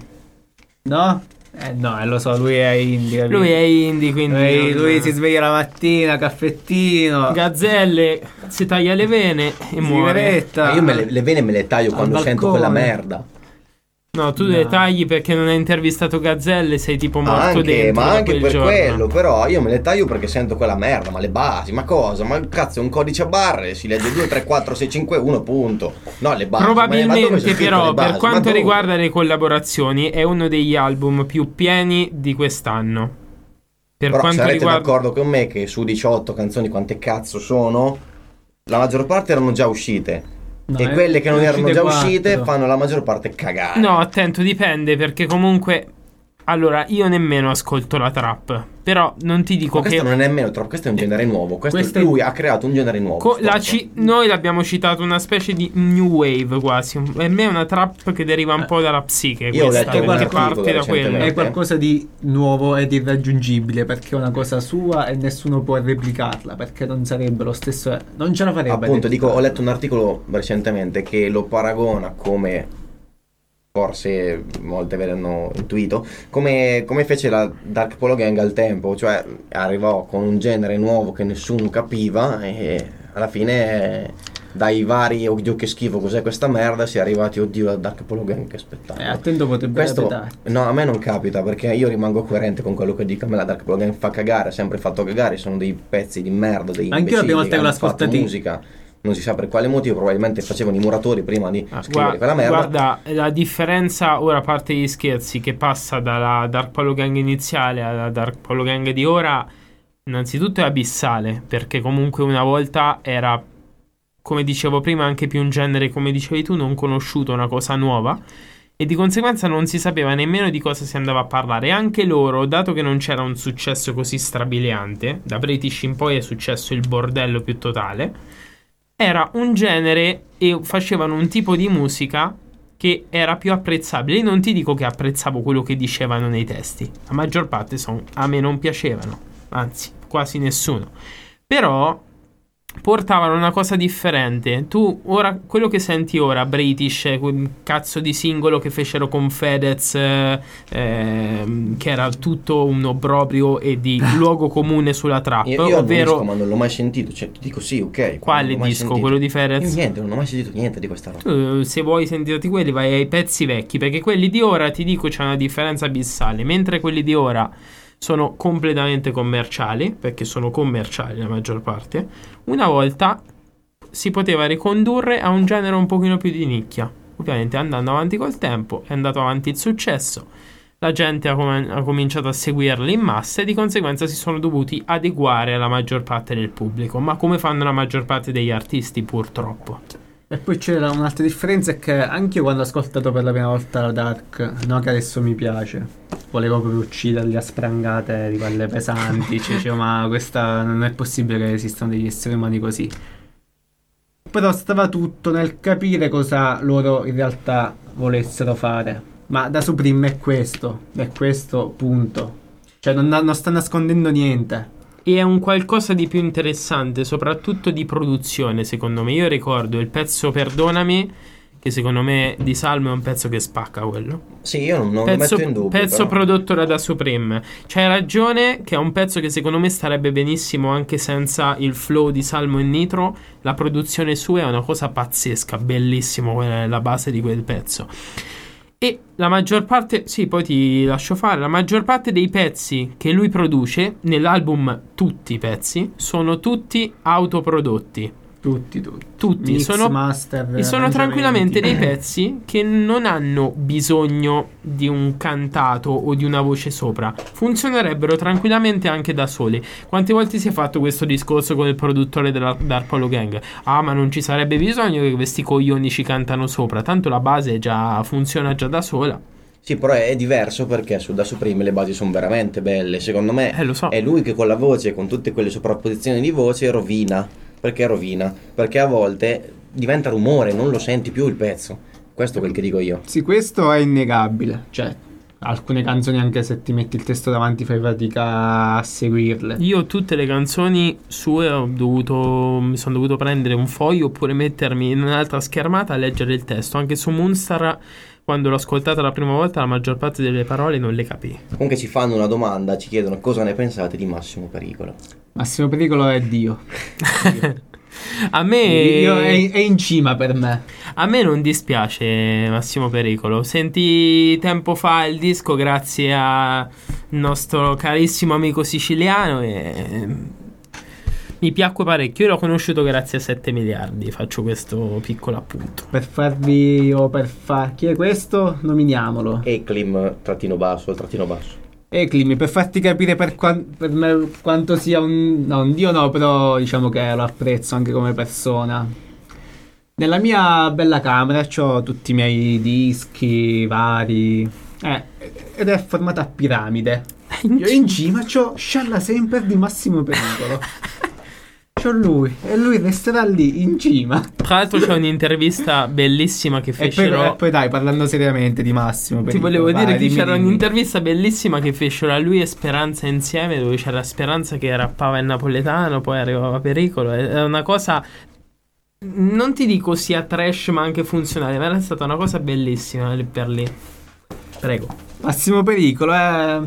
No? Eh no, eh, lo so, lui è indie. capito? Lui è indie, quindi Lui, non- lui si sveglia la mattina, caffettino. Gazzelle, si taglia le vene e muore. Sigaretta. Ma io me le, le vene me le taglio Al quando sento balcone. quella merda. No, tu No. le tagli perché non hai intervistato Gazzelle, sei tipo morto Anche, dentro ma da anche quel per giorno. quello, però io me le taglio perché sento quella merda, ma le basi, ma cosa? Ma cazzo, è un codice a barre, si legge due, tre, quattro, sei, cinque, uno, punto. No, le basi. ma- ma dove Probabilmente c'è scritto però le basi? per quanto Ma dove? riguarda le collaborazioni è uno degli album più pieni di quest'anno. Per Però quanto sarete riguarda d'accordo con me che su diciotto canzoni quante cazzo sono, la maggior parte erano già uscite. No, e eh, quelle che non ne erano uscite già quattro. uscite fanno la maggior parte cagare. No, attento, dipende perché comunque allora io nemmeno ascolto la trap, però non ti dico Ma questo che non è nemmeno troppo, questo è un genere nuovo. Questo Questo è- lui ha creato un genere nuovo. Co- la stop. ci- noi l'abbiamo citato una specie di new wave quasi. Per me è una trap che deriva un po' dalla psiche. Io ho questa, letto un perché articolo parte da quello. recentemente. È qualcosa di nuovo ed irraggiungibile perché è una cosa sua e nessuno può replicarla perché non sarebbe lo stesso. Non ce la farebbe. Appunto, a dico, ho replicarla. letto un articolo recentemente che lo paragona come, forse molte avranno intuito, come, come fece la Dark Polo Gang al tempo, cioè arrivò con un genere nuovo che nessuno capiva e alla fine eh, dai vari oddio che schifo cos'è questa merda si è arrivati oddio la Dark Polo Gang che spettacolo. Eh, attento potrebbe Questo capitare. no, a me non capita perché io rimango coerente con quello che dico. A me la Dark Polo Gang fa cagare, ha sempre fatto cagare, sono dei pezzi di merda, dei Anche io la prima imbecilli volta che hanno l'ho fatto ascoltati- musica. Non si sa per quale motivo, probabilmente facevano i muratori prima di Ah, scrivere guarda, quella merda. guarda, la differenza ora, a parte gli scherzi, che passa dalla Dark Polo Gang iniziale alla Dark Polo Gang di ora, innanzitutto è abissale, perché comunque una volta era, come dicevo prima, anche più un genere, come dicevi tu, non conosciuto, una cosa nuova, e di conseguenza non si sapeva nemmeno di cosa si andava a parlare. E anche loro, dato che non c'era un successo così strabiliante, da British in poi è successo il bordello più totale, era un genere e facevano un tipo di musica che era più apprezzabile. Io non ti dico che apprezzavo quello che dicevano nei testi, la maggior parte son, a me non piacevano, anzi quasi nessuno, però portavano una cosa differente. Tu ora, quello che senti ora, British, quel cazzo di singolo che fecero con Fedez, eh, ehm, che era tutto un obbrobrio e di luogo comune sulla trap, Io, io ovvero disco, ma non l'ho mai sentito, cioè ti dico sì, ok. quale non l'ho mai disco? sentito. Quello di Fedez? Io niente, non ho mai sentito niente di questa roba. Tu, se vuoi sentirti quelli, vai ai pezzi vecchi, perché quelli di ora, ti dico, c'è una differenza abissale. Mentre quelli di ora sono completamente commerciali, perché sono commerciali la maggior parte, una volta si poteva ricondurre a un genere un pochino più di nicchia. Ovviamente andando avanti col tempo è andato avanti il successo, la gente ha, com- ha cominciato a seguirli in massa e di conseguenza si sono dovuti adeguare alla maggior parte del pubblico, ma come fanno la maggior parte degli artisti, purtroppo. E poi c'era un'altra differenza, è che anche io quando ho ascoltato per la prima volta la Dark, no che adesso mi piace, volevo proprio ucciderli a sprangate di quelle pesanti, cioè, dicevo, ma questa non è possibile che esistano degli esseri umani così. Però stava tutto nel capire cosa loro in realtà volessero fare. Ma da Supreme è questo, è questo punto. Cioè non, non sta nascondendo niente. E è un qualcosa di più interessante, soprattutto di produzione, secondo me. Io ricordo il pezzo Perdonami, che secondo me di Salmo è un pezzo che spacca quello. Sì, io non, non Pezzo, lo metto in dubbio. pezzo però. prodotto da Da Supreme. C'hai ragione che è un pezzo che secondo me starebbe benissimo anche senza il flow di Salmo e Nitro. La produzione sua è una cosa pazzesca, bellissimo, quella è la base di quel pezzo. E la maggior parte, sì, poi ti lascio fare, la maggior parte dei pezzi che lui produce nell'album, tutti i pezzi, sono tutti autoprodotti. Tutti, tutti. Tutti Mix, sono, master, e sono arrangiamenti. tranquillamente dei pezzi che non hanno bisogno di un cantato o di una voce sopra. Funzionerebbero tranquillamente anche da soli. Quante volte si è fatto questo discorso con il produttore della Dark Polo Gang? Ah, ma non ci sarebbe bisogno che questi coglioni ci cantano sopra, tanto la base già funziona già da sola. Sì, però è diverso perché su Da Supreme le basi sono veramente belle. Secondo me Eh, lo so. è lui che con la voce, con tutte quelle sovrapposizioni di voce, rovina. Perché rovina? Perché a volte diventa rumore, non lo senti più il pezzo. Questo è quel che dico io. Sì, questo è innegabile. Cioè, alcune canzoni, anche se ti metti il testo davanti, fai fatica a seguirle. Io tutte le canzoni sue ho dovuto mi sono dovuto prendere un foglio oppure mettermi in un'altra schermata a leggere il testo. Anche su Moonstar, quando l'ho ascoltata la prima volta, la maggior parte delle parole non le capii. Comunque ci fanno una domanda, ci chiedono cosa ne pensate di Massimo Pericolo. Massimo Pericolo è Dio. A me Io è, è in cima per me. A me non dispiace Massimo Pericolo. Senti tempo fa il disco grazie al nostro carissimo amico siciliano e mi piacque parecchio. Io l'ho conosciuto grazie a sette miliardi. Faccio questo piccolo appunto. Per farvi o per far chi è questo, nominiamolo. Eclim trattino basso, il trattino basso. Eclimi, per farti capire per, quan- per me quanto sia un... no, un dio no, però diciamo che lo apprezzo anche come persona. Nella mia bella camera c'ho tutti i miei dischi vari, eh, ed è formata a piramide. Io in cima c'ho Scialla Semper di Massimo Pericolo. C'ho lui, e lui resterà lì in cima. Tra l'altro c'è un'intervista bellissima che E poi, fecero. e poi dai, parlando seriamente di Massimo Ti Pericolo, volevo vai, dire che dimmi, c'era dimmi. un'intervista bellissima che fecero a lui e Speranza insieme, dove c'era Speranza che rappava il napoletano, poi arrivava Pericolo. È una cosa, non ti dico sia trash ma anche funzionale, ma era stata una cosa bellissima lì per lì. Prego. Massimo Pericolo è...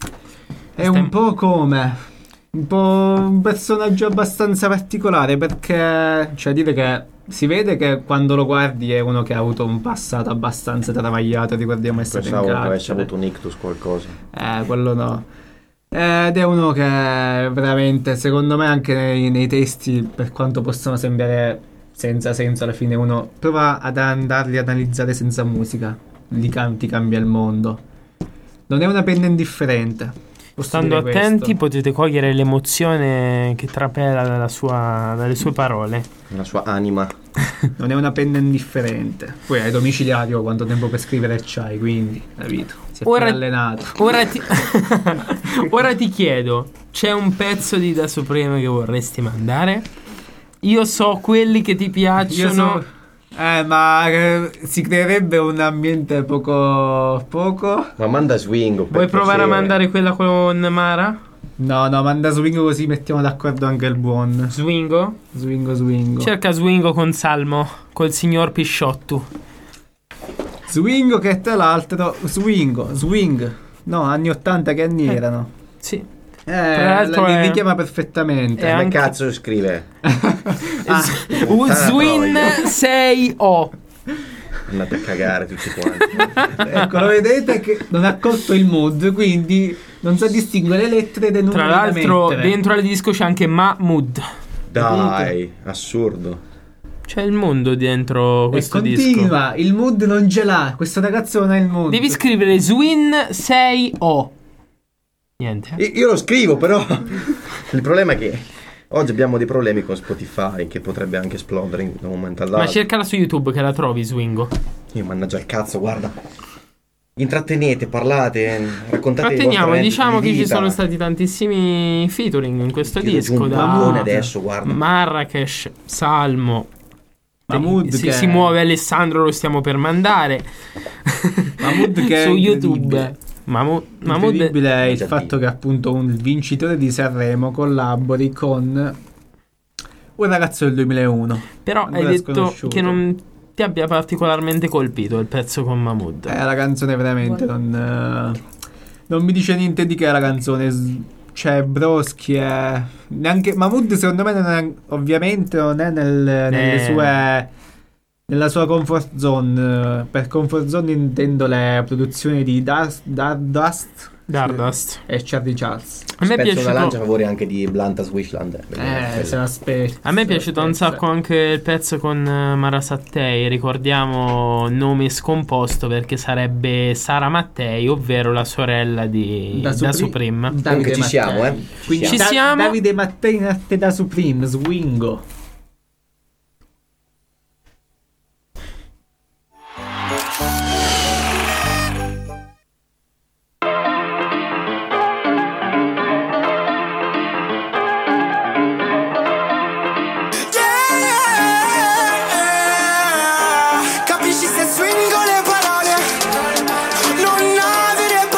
è un po' come... un po' un personaggio abbastanza particolare, perché cioè dire che si vede che quando lo guardi è uno che ha avuto un passato abbastanza travagliato. Ricordiamo essere in Pensavo che avesse carcere. avuto un ictus qualcosa. Eh, quello no. Ed è uno che veramente, secondo me, anche nei, nei testi, per quanto possano sembrare senza senso, alla fine uno prova ad andarli ad analizzare senza musica, li cam- ti cambia il mondo. Non è una penna indifferente. Posso Stando dire attenti questo. potete cogliere l'emozione che trapela dalla sua, dalle sue parole. La sua anima. Non è una penna indifferente. Poi hai domiciliario, quanto tempo per scrivere c'hai, quindi capito, si è Ora- appena allenato. Ora ti... Ora ti chiedo, c'è un pezzo di Da Supreme che vorresti mandare? Io so quelli che ti piacciono. Io so... Eh, ma eh, si creerebbe un ambiente poco... poco? Ma manda swing. Vuoi provare a mandare quella con Mara? No, no, manda Swingo così mettiamo d'accordo anche il buon. Swingo? Swingo, Swingo. Cerca Swingo con Salmo, col signor Pisciotto. Swingo che tra l'altro... Swingo, Swing. No, anni ottanta che anni Eh. erano? Sì. Eh, Tra l'altro la- li è- richiama perfettamente. è Come anche- cazzo scrive? Ah, Uh, Swin troia. sei O. Andate a cagare tutti quanti. ecco, lo vedete che non ha colto il mood, quindi non sa distinguere le lettere dai numeri Tra da l'altro mettere. dentro al disco c'è anche Mahmood. Dai, assurdo. C'è il mondo dentro E questo disco. continua, il mood non ce l'ha, questo ragazzo non ha il mood. Devi scrivere Swin sei O. Niente. Io, io lo scrivo, però il problema è che oggi abbiamo dei problemi con Spotify, che potrebbe anche esplodere in- da un momento Ma all'altro. cercala su YouTube che la trovi, Swingo. Io mannaggia il cazzo, guarda. Intrattenete, parlate, raccontate le Tratteniamo, vostre diciamo di che ci vita. sono stati tantissimi featuring in questo Tiro giù disco. un Da mammone adesso, guarda. Marrakesh, Salmo. Mahmood si, che- si muove Alessandro, lo stiamo per mandare. Mahmood che è su incredibile. YouTube. Mahmood, Mahmood Incredibile è il Già fatto che appunto un vincitore di Sanremo collabori con un ragazzo del duemilauno. però ancora hai detto sconosciuto. che non ti abbia particolarmente colpito il pezzo con Mahmood. Eh, la canzone veramente non, eh, non mi dice niente di che la canzone. S- C'è Broski e neanche Mahmood, secondo me non è, ovviamente non è nel, nelle Eh. sue nella sua comfort zone. Per comfort zone intendo le produzioni di Dust, Dust Stardust. e Charlie Charles. A me è Spezzo la lancia a piaciuto. favore anche di Blanta Swishland. Eh, se l'aspetta. A me è piaciuto un sacco anche il pezzo con eh, Mara Sattei. Ricordiamo nome scomposto perché sarebbe Sara Mattei, ovvero la sorella di Da, Supreme. Comunque ci siamo, eh. Quindi Ci Da- siamo. Davide Mattei in arte da Supreme, Swingo. Yeah, capisci se swingo le parole non avere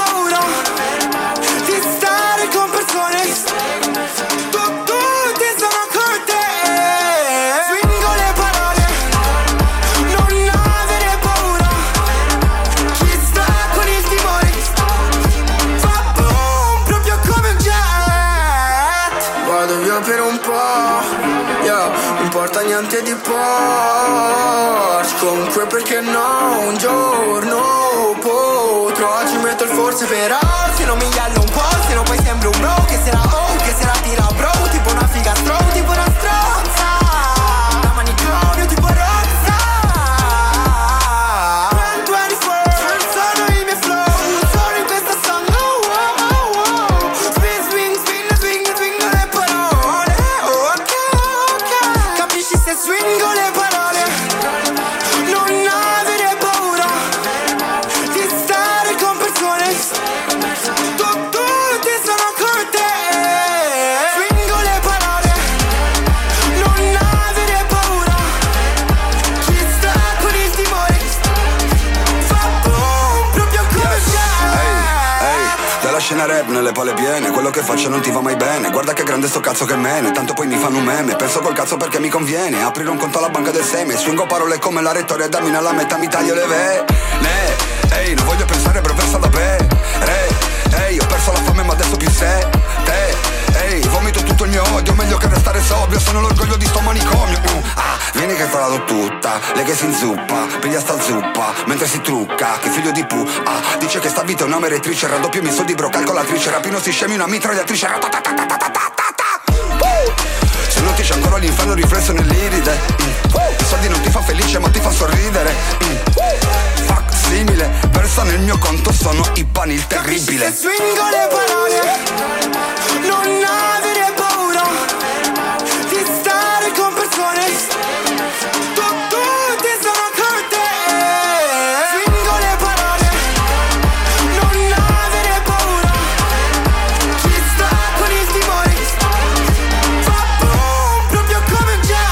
volante di Porsche. Comunque perché no, un giorno potrò. Ci metto il forse però, se non mi iallo un po', se no poi sembro un bro. Che sarà oh, che sarà tira bro, tipo una figa stro, tipo una stronza. Da manicomio tipo rozza. ventiquattro sono i miei flow, sono in questa song. Oh, oh, oh, oh. Spin, swing, spin, swing, swing le parole. Oh, ok, ok. Capisci se swingo le parole? Non avere paura di stare con persone. Tutti sono con te. Swingo le parole. Non avere paura. Chi sta con il timore fa boom proprio come Ehi, ehi, dalla scena rap nelle pale piene. Quello che faccio non ti va mai bene. Guarda che grande sto cazzo che mene. Tanto poi mi fanno un meme. Penso col cazzo perché mi conviene aprire un conto alla banca del seme. Swingo parole come la rettoria. Dammi nella metà, mi taglio le vene. Ehi, non voglio pensare bro, versa da bere. Ehi, ho perso la fame ma adesso più se te. Ehi, vomito tutto il mio odio. Meglio che restare sobrio. Sono l'orgoglio di sto manicomio. mm. Ah, vieni che te la do tutta. Lei che si inzuppa, piglia sta zuppa mentre si trucca, che figlio di pu. Ah, dice che sta vita è una meretrice. Raddoppio i miei soldi bro, calcolatrice. Rapino si scemi una mitragliatrice. Se non ti c'è ancora l'inferno riflesso nell'iride. mm. I soldi non ti fa felice ma ti fa sorridere. mm. Fuck simile, versa nel mio conto sono i pani il terribile. Se swingo le parole. Non avere paura di stare con persone. Tutti sono con te. Swingo le parole. Non avere paura. Chi sta con il timore fa boom proprio come un jet.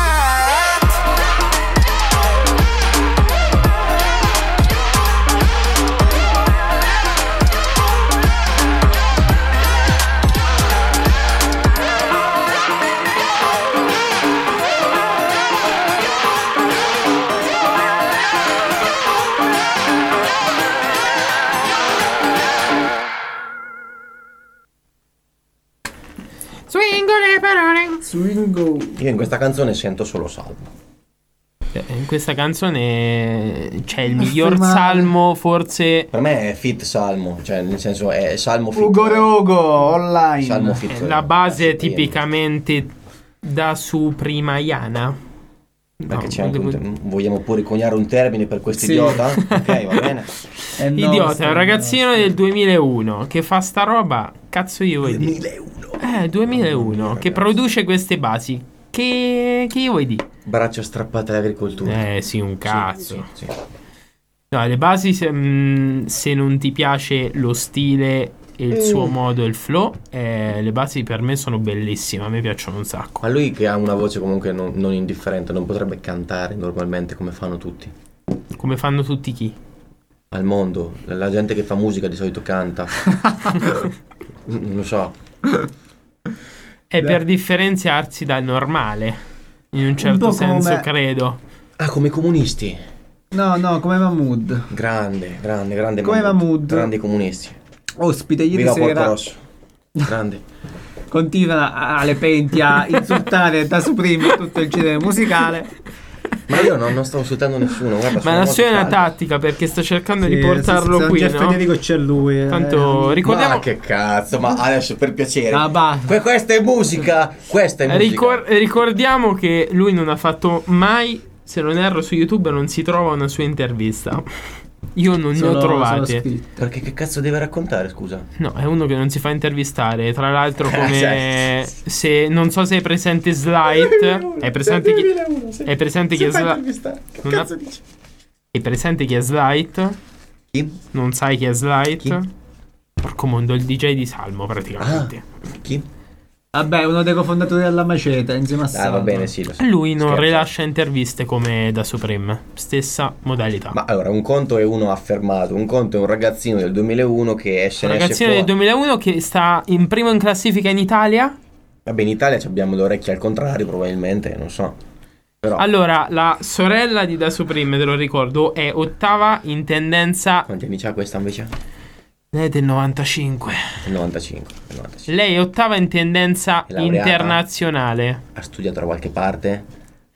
Swingo le parole. Swingo. Io in questa canzone sento solo salmo. Eh, In questa canzone c'è il miglior Affermare. salmo forse. Per me è fit salmo, cioè nel senso è salmo fit. Ugo Rogo online. Salmo fit. eh, La base è Sì, tipicamente da su primaiana. Perché No, c'è anche un devo- te- vogliamo pure coniare un termine per questo Sì. idiota? Ok, va bene. È Idiota, è nostro, un ragazzino nostro. del duemilauno che fa sta roba. Cazzo io vuoi dire? duemilauno. Eh, duemilauno, che produce queste basi. Che, che io vuoi dire? Braccia strappate all'agricoltura. Eh sì, un cazzo. Sì, sì. No, le basi se, mm, se non ti piace lo stile e il suo modo, il flow, eh, le basi per me sono bellissime, a me piacciono un sacco. Ma lui che ha una voce comunque non, non indifferente, non potrebbe cantare normalmente come fanno tutti Come fanno tutti chi? al mondo. La gente che fa musica di solito canta. Non lo so. È per differenziarsi dal normale, in un certo po' senso, come- credo. Ah, come i comunisti. No, no, come Mahmood. Grande, grande, grande. Come Mahmood. Grandi comunisti. Ospite ieri Viva Porco sera. Rosso. Grande. Continua alle penti a insultare da Supreme tutto il genere musicale. Ma io non, non sto insultando nessuno. Guarda, Ma sono la molto sua è una calmo. tattica perché sto cercando di Sì, portarlo se- se qui, non c'è no? Federico c'è lui. eh. Tanto ricordiamo. Ma che cazzo, ma adesso per piacere. Ah, basta. Que- questa è musica. Questa è musica. Ricor- ricordiamo che lui non ha fatto mai, se non erro su YouTube non si trova una sua intervista. Io non ne Sono- ho sono trovate. scritte. Perché che cazzo deve raccontare, scusa? No, è uno che non si fa intervistare. Tra l'altro, come Cioè. se non so se è presente Slide. È presente chi è presente chi è Slide. Che Non ha- cazzo dici? È presente chi è Slide? Chi? Non sai chi è Slide? Chi? Porco mondo, il D J di Salmo praticamente. Chi? Vabbè, uno dei cofondatori della Maceta insieme a Ah, Salmo. va bene, sì, lo so. Lui non Scherzo. rilascia interviste come da Supreme. Stessa modalità. Ma allora, un conto è uno affermato, un conto è un ragazzino del duemilauno che esce Un ne esce ragazzino del fuori. duemilauno che sta in primo in classifica in Italia. Vabbè, in Italia ci abbiamo le orecchie al contrario, probabilmente, non so. Però, Allora, la sorella di Da Supreme, te lo ricordo, è ottava in tendenza. quanti anni c'ha questa invece? Lei è del novantacinque. Del novantacinque, del novantacinque. Lei è ottava in tendenza È laureata? internazionale. Ha studiato da qualche parte?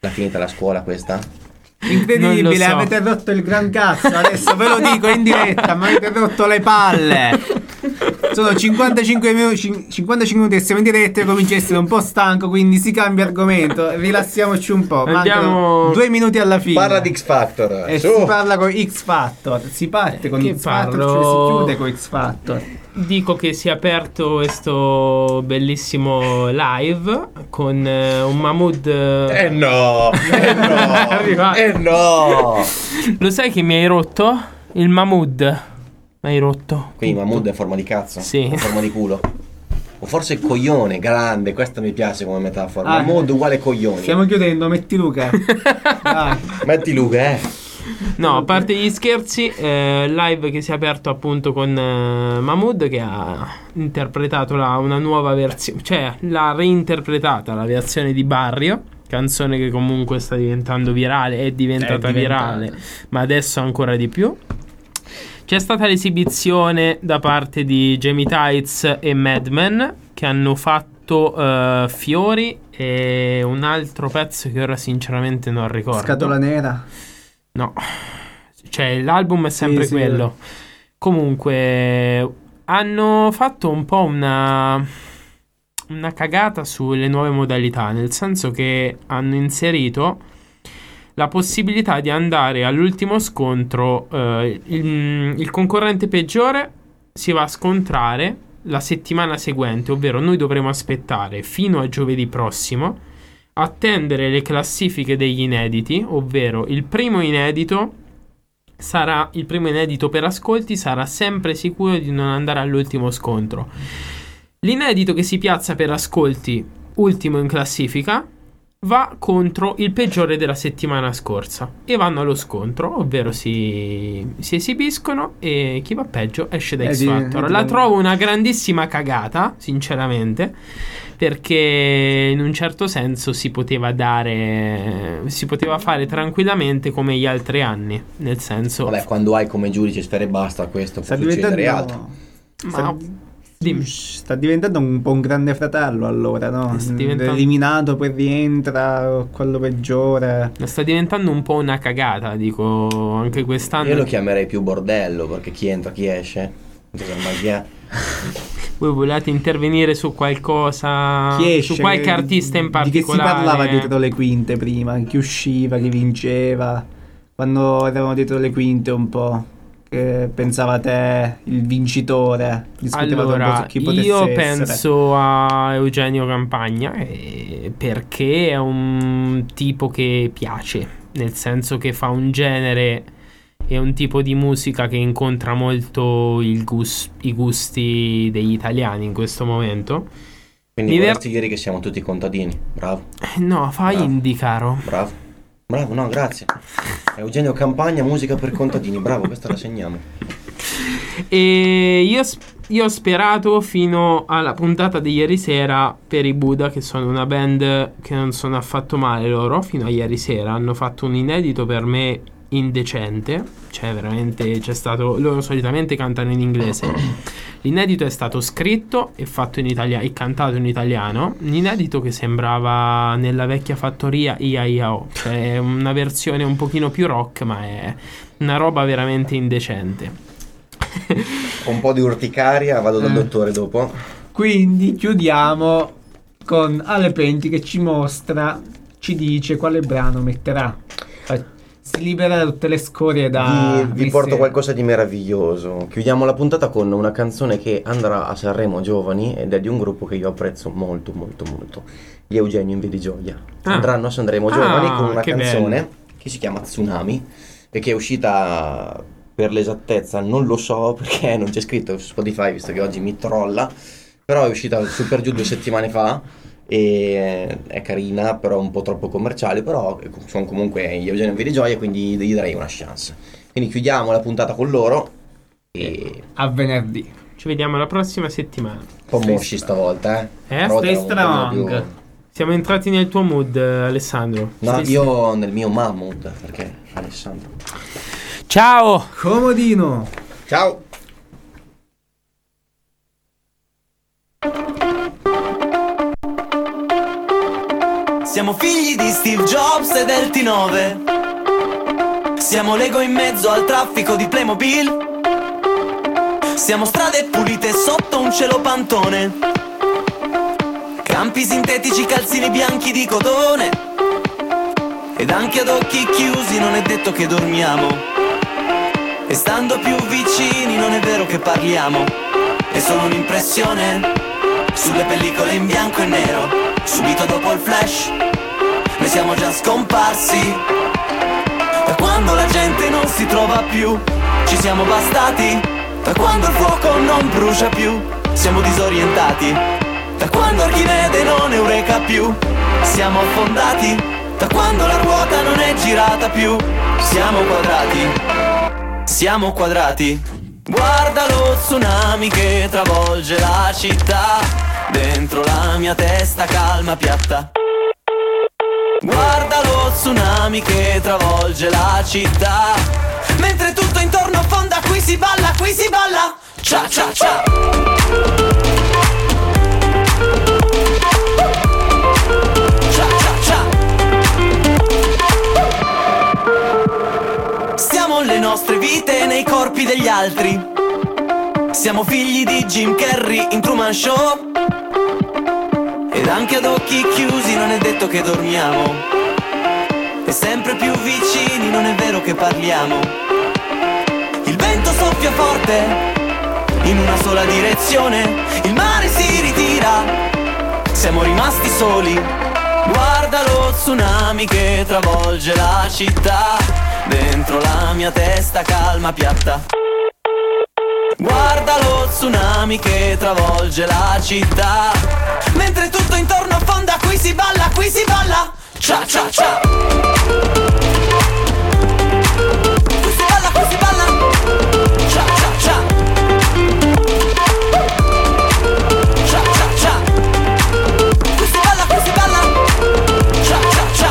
L'ha finita la scuola questa? Incredibile, so. avete rotto il gran cazzo. Adesso ve lo dico in diretta, ma avete rotto le palle. Sono cinquantacinque minuti, cinquantacinque minuti e siamo in diretta e comincio a essere un po' stanco, quindi si cambia argomento. Rilassiamoci un po'. Andiamo... Mancano due minuti alla fine. Parla di X Factor. E Su. si parla con X Factor. Si parte con Che X Factor, parlo? cioè si chiude con X Factor. Dico che si è aperto questo bellissimo live con eh, un Mahmood. Eh no, eh no, Arriva- eh no. Lo sai che mi hai rotto? Il Mahmood. Mi hai rotto. Quindi Mahmood è in forma di cazzo? Sì. In forma di culo? O forse coglione, grande, questa mi piace come metafora. Ah, Mahmood uguale coglione. Stiamo chiudendo, metti Luca. Dai. Metti Luca, eh. No, a parte gli scherzi, eh, live che si è aperto appunto con eh, Mahmood, che ha interpretato la, una nuova versione, cioè l'ha reinterpretata la versione di Barrio, canzone che comunque sta diventando virale, è diventata È diventata. virale, ma adesso ancora di più. C'è stata l'esibizione da parte di Jamie Tights e Madman, che hanno fatto eh, Fiori e un altro pezzo che ora sinceramente non ricordo. Scatola nera. No, cioè l'album è sempre Sì, sì. quello. Comunque hanno fatto un po' una una cagata sulle nuove modalità, nel senso che hanno inserito la possibilità di andare all'ultimo scontro. eh, il, il concorrente peggiore si va a scontrare la settimana seguente, ovvero noi dovremo aspettare fino a giovedì prossimo, attendere le classifiche degli inediti, ovvero il primo inedito sarà il primo inedito per ascolti sarà sempre sicuro di non andare all'ultimo scontro. L'inedito che si piazza per ascolti ultimo in classifica va contro il peggiore della settimana scorsa e vanno allo scontro, ovvero si, si esibiscono e chi va peggio esce da Eh, X di- Factor. di- La trovo una grandissima cagata, sinceramente, perché in un certo senso si poteva dare, si poteva fare tranquillamente come gli altri anni, nel senso, Vabbè, quando hai come giudice Sfera Ebbasta, questo può Sta succedere altro. diventando ma dimmi. Sta diventando un po' un grande fratello, allora, no? Sta diventando- Eliminato, poi rientra, quello peggiore. Sta diventando un po' una cagata, dico, anche quest'anno. Io lo chiamerei più bordello, perché chi entra, chi esce. Cosa magia. Voi volete intervenire su qualcosa, Chi esce, su qualche che- artista in particolare? Di che si parlava dietro le quinte prima? Chi usciva, chi vinceva? Quando eravamo dietro le quinte un po', che pensava te il vincitore? Discutevate un po' Allora, su chi potesse io essere. penso a Eugenio Campagna, eh, perché è un tipo che piace, nel senso che fa un genere e un tipo di musica che incontra molto il gus- i gusti degli italiani in questo momento. Quindi Mi ver- vorresti dire che siamo tutti contadini. Bravo, Eh, No, fa Bravo. indie, caro. bravo. Bravo, no, grazie. Eugenio Campagna, musica per contadini. Bravo, questa la segniamo. E io, s- io ho sperato fino alla puntata di ieri sera per i Buddha, che sono una band che non sono affatto male loro. Fino a ieri sera hanno fatto un inedito per me indecente, cioè veramente c'è stato, loro solitamente cantano in inglese, l'inedito è stato scritto e fatto in italiano e cantato in italiano, un inedito che sembrava nella vecchia fattoria I A I A O, cioè una versione un pochino più rock, ma è una roba veramente indecente. Ho un po' di urticaria, vado dal Eh. dottore dopo. Quindi chiudiamo con Ale Penti che ci mostra, ci dice quale brano metterà. Eh, Si libera da tutte le scorie da... Vi, vi messe- porto qualcosa di meraviglioso. Chiudiamo la puntata con una canzone che andrà a Sanremo Giovani ed è di un gruppo che io apprezzo molto molto molto, gli Eugenio in Vedi Gioia. Ah. Andranno a Sanremo Ah, Giovani con una che canzone bello. che si chiama Tsunami e che è uscita, per l'esattezza non lo so perché non c'è scritto su Spotify visto che oggi mi trolla, però è uscita su per giù due settimane fa e è carina, però un po' troppo commerciale, però sono comunque gli Eugenio in Vedi Gioia, quindi gli darei una chance. Quindi chiudiamo la puntata con loro e A venerdì. Ci vediamo la prossima settimana. un po' mosci stavolta, eh. Eh, Però stay un pochino più- strong. Siamo entrati nel tuo mood, Alessandro. No, Stai- io nel mio Mammut, perché Alessandro. Ciao! Comodino. Ciao! Siamo figli di Steve Jobs e del T nove. Siamo Lego in mezzo al traffico di Playmobil. Siamo strade pulite sotto un cielo pantone. Campi sintetici, calzini bianchi di cotone. Ed anche ad occhi chiusi non è detto che dormiamo. E stando più vicini non è vero che parliamo. È solo un'impressione sulle pellicole in bianco e nero. Subito dopo il flash noi siamo già scomparsi. Da quando la gente non si trova più, ci siamo bastati. Da quando il fuoco non brucia più, siamo disorientati. Da quando Archimede non eureka più, siamo affondati. Da quando la ruota non è girata più, siamo quadrati. Siamo quadrati. Guarda lo tsunami che travolge la città. Dentro la mia testa calma piatta. Guarda lo tsunami che travolge la città. Mentre tutto intorno affonda, qui si balla, qui si balla. Cia cia cia. Cia cia cia. Stiamo le nostre vite nei corpi degli altri. Siamo figli di Jim Carrey in Truman Show. Ed anche ad occhi chiusi non è detto che dormiamo. E sempre più vicini non è vero che parliamo. Il vento soffia forte in una sola direzione. Il mare si ritira, siamo rimasti soli. Guarda lo tsunami che travolge la città. Dentro la mia testa calma piatta. Guarda lo tsunami che travolge la città. Mentre tutto intorno affonda, qui si balla, qui si balla. Cia cia cia. Qui si balla, qui si balla. Cia cia cia. Cia cia cia. Qui si balla, qui si balla. Cia cia cia.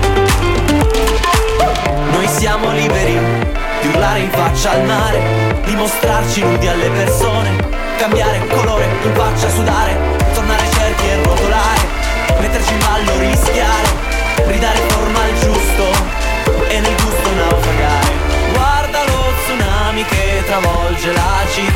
Noi siamo liberi di urlare in faccia al mare, di mostrarci nudi alle persone, cambiare colore in faccia, sudare, tornare cerchi e rotolare, metterci in ballo, rischiare, ridare forma al giusto e nel gusto naufragare. Guarda lo tsunami che travolge la città.